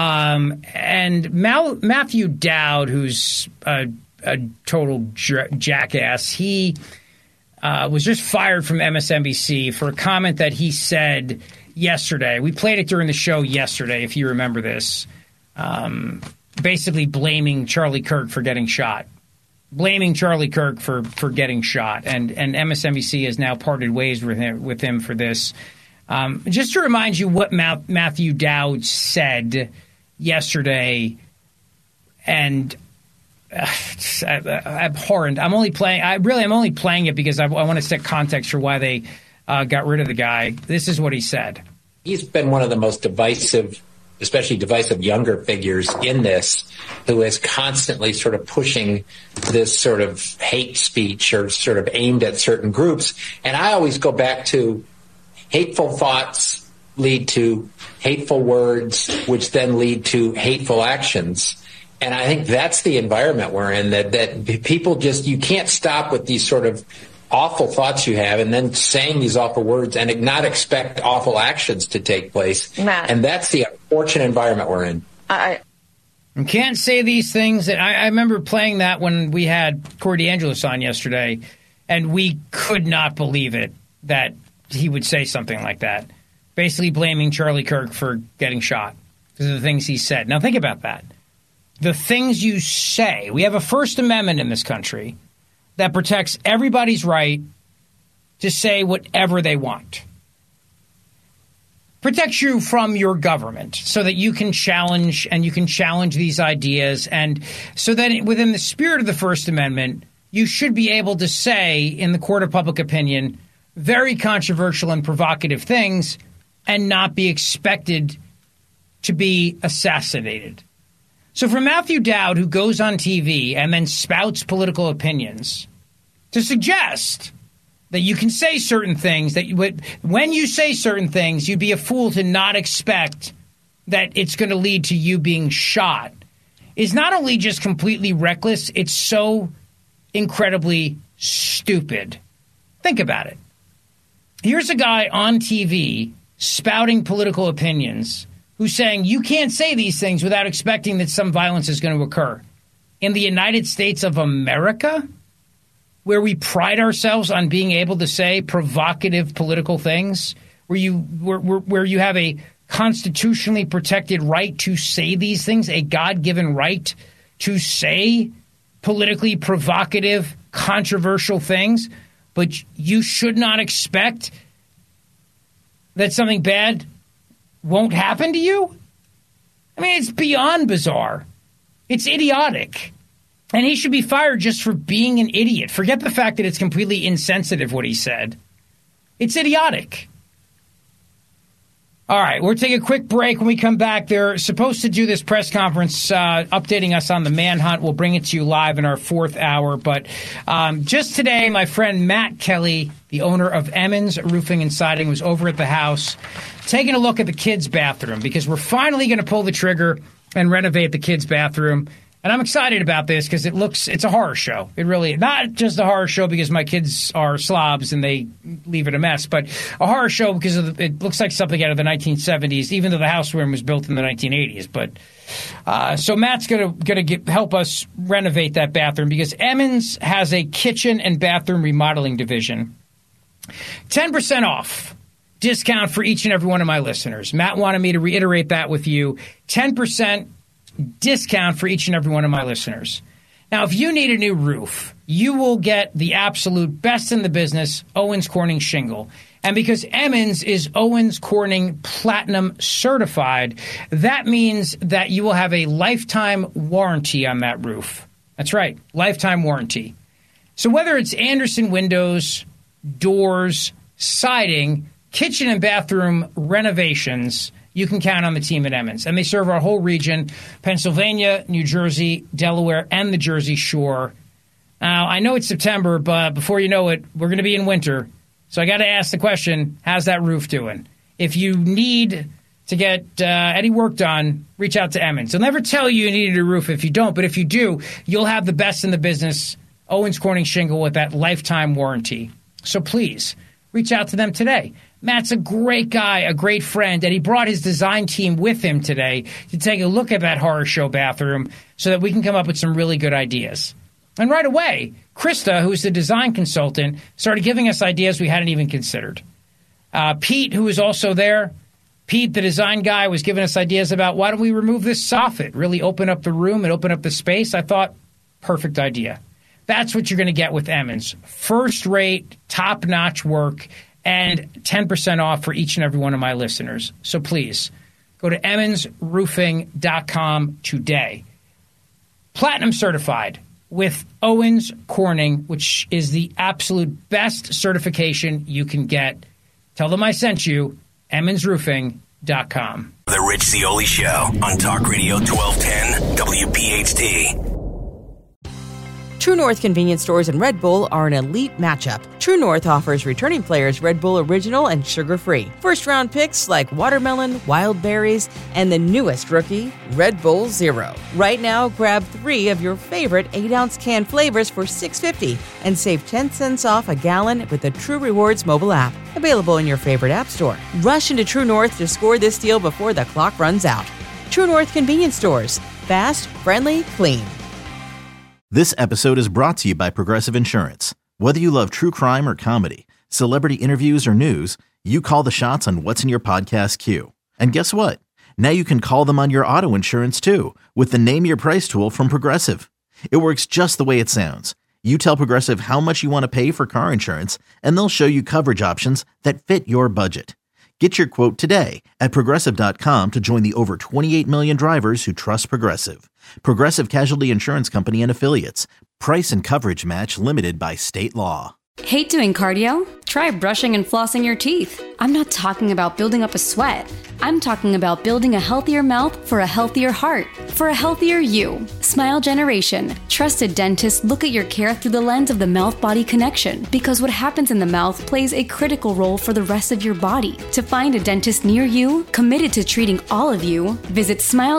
And Matthew Dowd, who's a total jackass, he was just fired from MSNBC for a comment that he said yesterday. We played it during the show yesterday, if you remember this. Basically blaming Charlie Kirk for getting shot. Blaming Charlie Kirk for getting shot. And MSNBC has now parted ways with him for this. Just to remind you what Matthew Dowd said yesterday, and it's abhorrent. I'm only playing it because I want to set context for why they got rid of the guy. This is what he said. He's been one of the most divisive, especially divisive younger figures in this, who is constantly sort of pushing this sort of hate speech or sort of aimed at certain groups. And I always go back to hateful thoughts lead to hateful words, which then lead to hateful actions. And I think that's the environment we're in, that people just, you can't stop with these sort of awful thoughts you have and then saying these awful words and not expect awful actions to take place. Matt. And that's the unfortunate environment we're in. You can't say these things. I remember playing that when we had Corey DeAngelis on yesterday, and we could not believe it that he would say something like that, basically blaming Charlie Kirk for getting shot because of the things he said. Now think about that. The things you say. We have a First Amendment in this country that protects everybody's right to say whatever they want. Protects you from your government so that you can challenge these ideas, and so that within the spirit of the First Amendment, you should be able to say in the court of public opinion very controversial and provocative things and not be expected to be assassinated. So for Matthew Dowd, who goes on TV and then spouts political opinions, to suggest that you can say certain things, that when you say certain things, you'd be a fool to not expect that it's going to lead to you being shot, is not only just completely reckless, it's so incredibly stupid. Think about it. Here's a guy on TV spouting political opinions who's saying you can't say these things without expecting that some violence is going to occur. In the United States of America, where we pride ourselves on being able to say provocative political things, where you have a constitutionally protected right to say these things, a God-given right to say politically provocative, controversial things, but you should not expect that something bad won't happen to you? I mean, it's beyond bizarre. It's idiotic. And he should be fired just for being an idiot. Forget the fact that it's completely insensitive what he said. It's idiotic. All right, we'll take a quick break. When we come back, they're supposed to do this press conference updating us on the manhunt. We'll bring it to you live in our fourth hour. But just today, my friend Matt Kelly, the owner of Emmons Roofing and Siding, was over at the house taking a look at the kids' bathroom because we're finally going to pull the trigger and renovate the kids' bathroom. And I'm excited about this because it's a horror show. It really, not just a horror show because my kids are slobs and they leave it a mess, but a horror show because it looks like something out of the 1970s, even though the housewarming was built in the 1980s. But so Matt's gonna help us renovate that bathroom because Emmons has a kitchen and bathroom remodeling division. 10% off. Discount for each and every one of my listeners. Matt wanted me to reiterate that with you. 10% discount for each and every one of my listeners. Now, if you need a new roof, you will get the absolute best in the business, Owens Corning shingle. And because Emmons is Owens Corning Platinum certified, that means that you will have a lifetime warranty on that roof. That's right, lifetime warranty. So whether it's Andersen windows, doors, siding, kitchen and bathroom renovations, you can count on the team at Emmons. And they serve our whole region, Pennsylvania, New Jersey, Delaware, and the Jersey Shore. Now, I know it's September, but before you know it, we're going to be in winter. So I got to ask the question, how's that roof doing? If you need to get any work done, reach out to Emmons. They'll never tell you need a new roof if you don't, but if you do, you'll have the best in the business, Owens Corning shingle with that lifetime warranty. So please, reach out to them today. Matt's a great guy, a great friend, and he brought his design team with him today to take a look at that horror show bathroom so that we can come up with some really good ideas. And right away, Krista, who's the design consultant, started giving us ideas we hadn't even considered. Pete, who was also there, Pete, the design guy, was giving us ideas about why don't we remove this soffit, really open up the room and open up the space. I thought, perfect idea. That's what you're going to get with Emmons. First-rate, top-notch work, and 10% off for each and every one of my listeners. So please, go to emmonsroofing.com today. platinum certified with Owens Corning, which is the absolute best certification you can get. Tell them I sent you, EmmonsRoofing.com. The Rich Zeoli Show on Talk Radio 1210 WPHT. True North convenience stores and Red Bull are an elite matchup. True North offers returning players Red Bull Original and sugar-free. First-round picks like watermelon, wild berries, and the newest rookie, Red Bull Zero. Right now, grab 3 of your favorite 8-ounce can flavors for $6.50 and save 10 cents off a gallon with the True Rewards mobile app. Available in your favorite app store. Rush into True North to score this deal before the clock runs out. True North convenience stores. Fast, friendly, clean. This episode is brought to you by Progressive Insurance. Whether you love true crime or comedy, celebrity interviews or news, you call the shots on what's in your podcast queue. And guess what? Now you can call them on your auto insurance too with the Name Your Price tool from Progressive. It works just the way it sounds. You tell Progressive how much you want to pay for car insurance, and they'll show you coverage options that fit your budget. Get your quote today at Progressive.com to join the over 28 million drivers who trust Progressive. Progressive Casualty Insurance Company and Affiliates. Price and coverage match limited by state law. Hate doing cardio? Try brushing and flossing your teeth. I'm not talking about building up a sweat. I'm talking about building a healthier mouth for a healthier heart, for a healthier you. Smile Generation. Trusted dentists look at your care through the lens of the mouth-body connection, because what happens in the mouth plays a critical role for the rest of your body. To find a dentist near you, committed to treating all of you, visit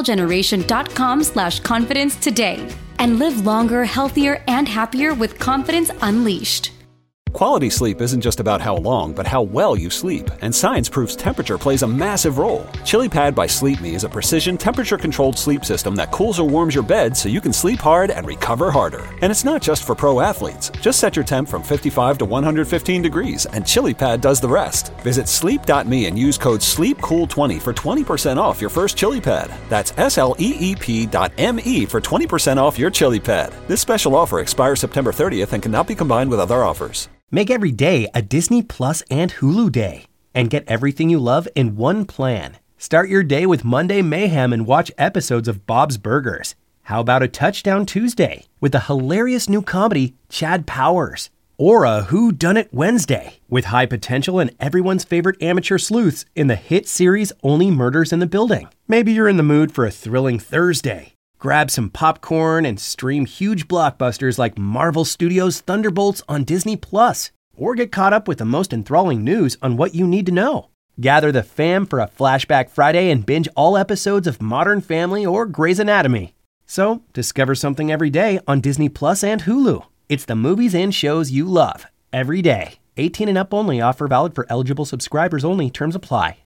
smilegeneration.com/confidence today and live longer, healthier, and happier with confidence unleashed. Quality sleep isn't just about how long, but how well you sleep. And science proves temperature plays a massive role. ChiliPad by Sleep Me is a precision temperature-controlled sleep system that cools or warms your bed so you can sleep hard and recover harder. And it's not just for pro athletes. Just set your temp from 55 to 115 degrees, and ChiliPad does the rest. Visit sleep.me and use code SLEEPCOOL20 for 20% off your first ChiliPad. That's SLEEP.me for 20% off your ChiliPad. This special offer expires September 30th and cannot be combined with other offers. Make every day a Disney Plus and Hulu day, and get everything you love in one plan. Start your day with Monday Mayhem and watch episodes of Bob's Burgers. How about a Touchdown Tuesday with the hilarious new comedy Chad Powers? Or a Who Done It Wednesday with high potential and everyone's favorite amateur sleuths in the hit series Only Murders in the Building. Maybe you're in the mood for a thrilling Thursday. Grab some popcorn and stream huge blockbusters like Marvel Studios' Thunderbolts on Disney+. Or get caught up with the most enthralling news on What You Need to Know. Gather the fam for a Flashback Friday and binge all episodes of Modern Family or Grey's Anatomy. So, discover something every day on Disney Plus and Hulu. It's the movies and shows you love, every day. 18 and up only. Offer valid for eligible subscribers only. Terms apply.